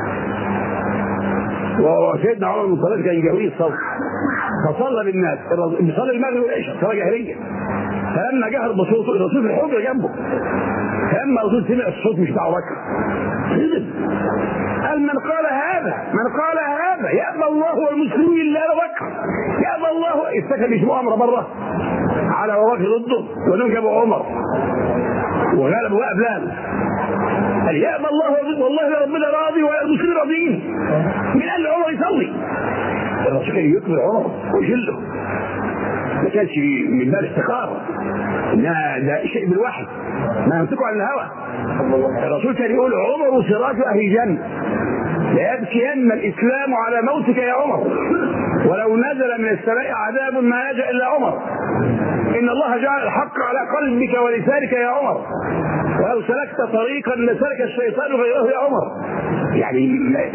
وسيدنا عمر بن الخطاب كان جوي الصوت، فصلى بالناس، بيصلي المغرب والعشاء صلاه جهريه. فلما جهر بصوته الرسول في الحجره جنبه، فلما الرسول سمع الصوت مش بتاع ابو بكر غضب، قال من قال هذا من قال هذا يأبى الله والمسلمون الا ابو بكر، يأبى الله. استكبر اسمه امر بره على ابو بكر ضده، وانهم جابوا عمر وغلبوا بقى بلال. قال يأبى الله والله ربنا راضي والمسلمين راضيين. من قال عمر يصلي؟ الرسول كان يكبر عمر ويشله، ما كانش من باب استخاره، انها ده شيء بالوحي ما يمسكوا عن الهوى. الرسول كان يقول عمر سراج اهل الجنه، ليبكين الاسلام على موتك يا عمر، ولو نزل من السماء عذاب ما يجأ الا عمر، ان الله جعل الحق على قلبك ولسانك يا عمر، ولو سلكت طريقا لسلك الشيطان غيره يا عمر. يعني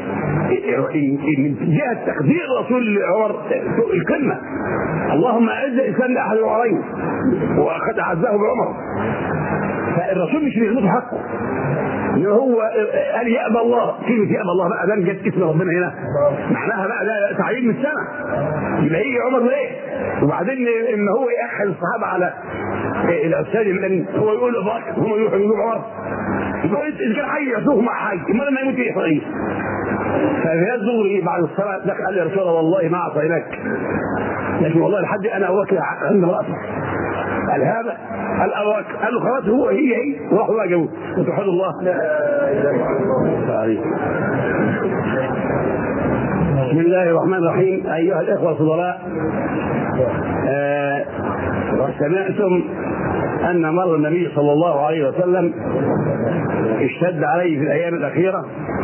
من جهه تقدير الرسول لعمر الكلمه، اللهم اعز الاسلام لاحد العمرين، واخذ اعزه بعمر. فالرسول مش بيغلط حقه، ان هو قال يأبى الله. كلمه يأبى الله بقى ده جت اسم ربنا هنا، معناها بقى ده تعيين من السماء، يبقى يجي عمر ليه؟ وبعدين ان هو يأخذ الصحابه على الاستاذ المدني، هو يقول له بكر هم يروحوا يقولوا عمر، يقول اذا كان حي يعطوه مع حي، امال ما يموت ايه رئيس؟ ففي الظهر بعد الصلاه دخل قال لي يا رسول الله والله ما اعطيناك، لكن والله لحد انا اوكل عند راسك. قال هذا قال أواك، قال له خلاص هو هي هي، وراحوا بقى جابوه. وتوحد الله. لا اله الا الله. بسم الله الرحمن الرحيم. ايها الاخوه الفضلاء، آه سمعتم ان مر النبي صلى الله عليه وسلم اشتد عليه في الايام الاخيره،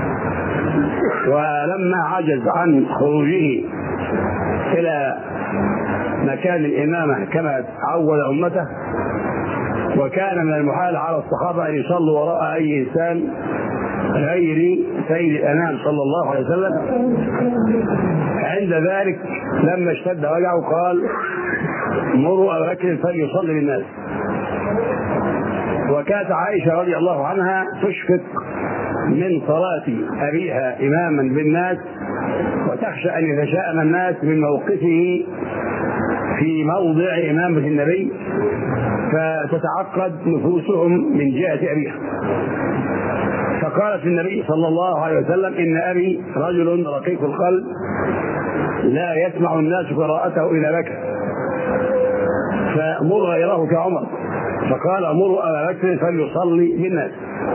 ولما عجز عن خروجه الى مكان الامامه كما عود امته، وكان من المحال على الصحابه ان يصلوا وراء اي انسان غير سيد الانام صلى الله عليه وسلم. عند ذلك لما اشتد وجعه قال مروا ابا بكر فليصلي بالناس. وكانت عائشه رضي الله عنها تشفق من صلاه ابيها اماما بالناس، وتخشى ان يتشائم الناس من موقفه في موضع امامه النبي، فتتعقد نفوسهم من جهه ابيها. فقالت النبي صلى الله عليه وسلم ان ابي رجل رقيق القلب لا يسمع الناس قراءته الى بكر، فمر غيره كعمر. فقال امروا ابا بكر فليصلي بالناس.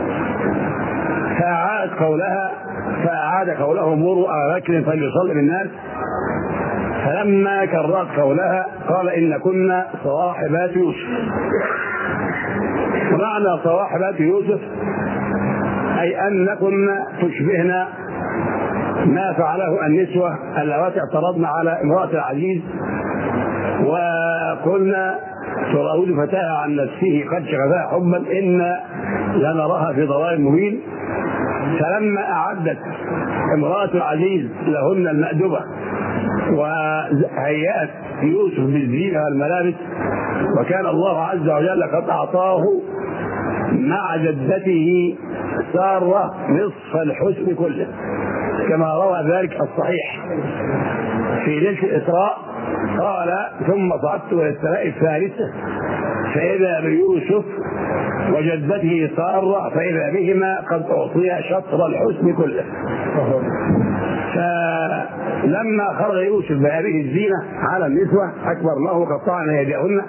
فاعاد قولها فاعاد قوله مروا ابا بكر فليصلي بالناس. فلما كررت قولها قال ان كنا صواحبات يوسف. معنى صواحبات يوسف اي انكن تشبهن ما فعله النسوه اللواتي اعترضن على امراه العزيز وقلنا تراود فتاها عن نفسه قد شغفها حبا ان لنراها في ضلال مبين. فلما اعدت امراه العزيز لهن المأدبه وهيأت يوسف بالزينه والملابس، وكان الله عز وجل قد اعطاه مع جدته ساره نصف الحسن كله، كما روى ذلك الصحيح في ليله الاسراء قال ثم صعدت الى السماء الثالثه فاذا بيوسف وجدته ساره فاذا بهما قد اعطيا شطر الحسن كله. فلما خرج يوسف بهذه الزينه على النسوه اكبرناه وقطعنا يديهن،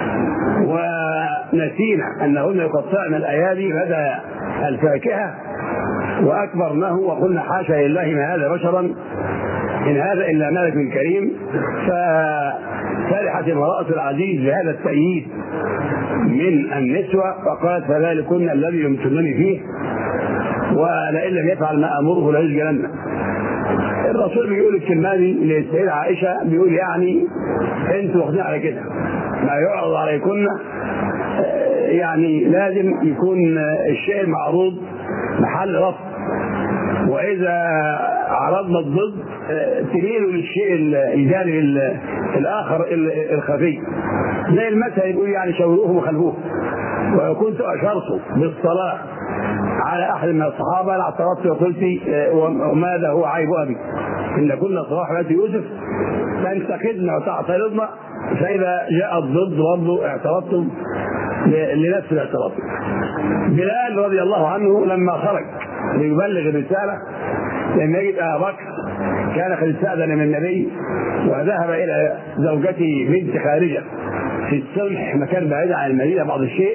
ونسينا انهن يقطعن الايادي لدى الفاكهه، واكبرناه وقلنا حاشا لله ما هذا بشرا ان هذا الا ملك كريم. ففرحت امراه العزيز بهذا التأييد من النسوة فقالت فذلكن الذي يمتنني فيه ولئن لم يفعل ما أمره ليسجنن. الرسول بيقول الكلمة دي للسيدة عائشة، بيقول يعني انتوا واخدين على كده ما يعرض عليكن يعني لازم يكون الشيء المعروض محل رفض، وإذا عرضنا الضد تميلوا للشيء الجانب الآخر الخفي، زي المثل يقول يعني شوروهم وخلفوه. وكنت أشرت بالصلاة على أحد من الصحابة لاعترضت وقلت وماذا هو عيب أبي إن كنا صراحة يوسف تنتقدنا وتعترضنا، فإذا جاء الضد برضه اعترضتم لنفس الاعتراض. بلال رضي الله عنه لما خرج ليبلغ الرسالة لم يجد أبا بكر، كان قد استأذن من النبي وذهب إلى زوجته بنت خارجة في السلح مكان بعيد عن المدينة بعض الشيء،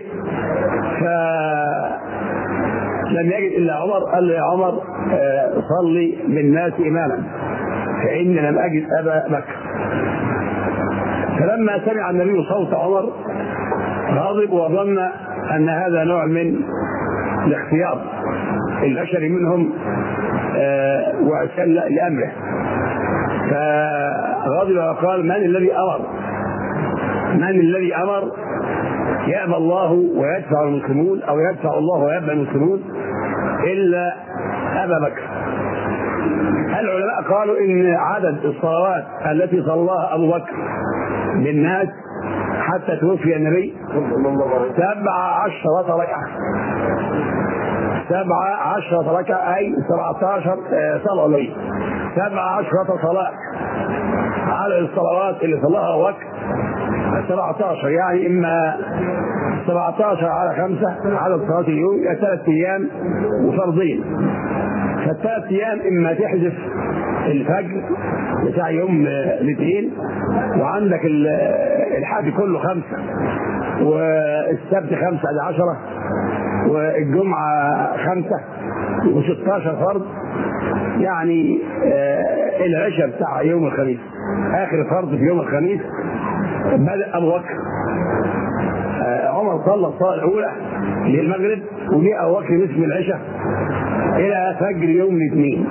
فلم يجد إلا عمر. قال له يا عمر صلي بالناس إماما فإني لم أجد أبا بكر. فلما سمع النبي صوت عمر غضب وظن أن هذا نوع من الاختيار البشري منهم وأسأل لأمره، فغضب وقال من الذي أمر من الذي أمر يأبى الله ويدفع المسلمون أو يدفع الله ويأبى المسلمون إلا أبا بكر. العلماء قالوا إن عدد الصلوات التي صلاها أبو بكر بالناس حتى توفي النبي سبع عشرة ركعة سبع عشرة ركعة أي سبعة عشر صلاة لي سبع عشرة صلاة على الصلوات اللي صلاها أبو بكر سبعة عشر، يعني إما سبعة عشر على خمسة على صلاة اليوم ثلاث أيام وفرضين. فالثلاث أيام إما تحذف الفجر بتاع يوم الاثنين وعندك الحد كله خمسة والسبت خمسة على عشرة والجمعة خمسة وستاشر فرض، يعني العشاء بتاع يوم الخميس آخر فرض في يوم الخميس بدأ أبو بكر. عمر صلى الصلاة الأولى للمغرب وجاء أبو بكر نصف العشاء إلى فجر يوم الاثنين،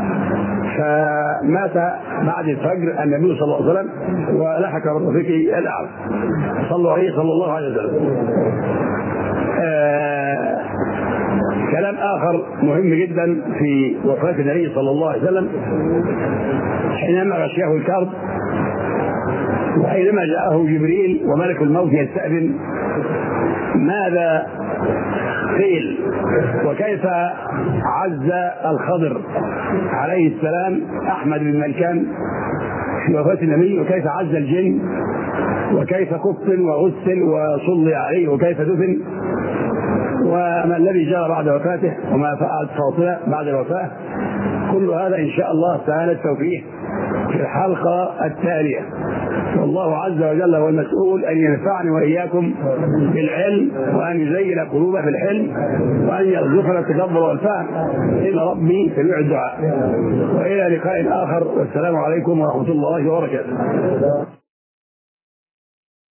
فمات بعد الفجر النبي صلى الله عليه وسلم ولحق برفيقه الأعلى صلوا عليه صلى الله عليه وسلم. آه كلام آخر مهم جدا في وفاة النبي صلى الله عليه وسلم حينما غشيه الكرب وحينما جاءه جبريل وملك الموت يستأذن ماذا قيل وكيف عز الخضر عليه السلام أحمد بن ملكان في وفاة النبي، وكيف عز الجن وكيف كفن وغسل وصلي عليه وكيف دفن وما الذي جرى بعد وفاته وما فعلت فاصلة بعد الوفاة. كل هذا إن شاء الله تعالى التوفيق في الحلقة التالية، والله عز وجل هو المسؤول أن ينفعني وإياكم بالعلم وأن يزين قلوبنا في الحلم وأن يرزقنا التدبر والفهم إن ربي سميع الدعاء. وإلى لقاء آخر والسلام عليكم ورحمة الله وبركاته.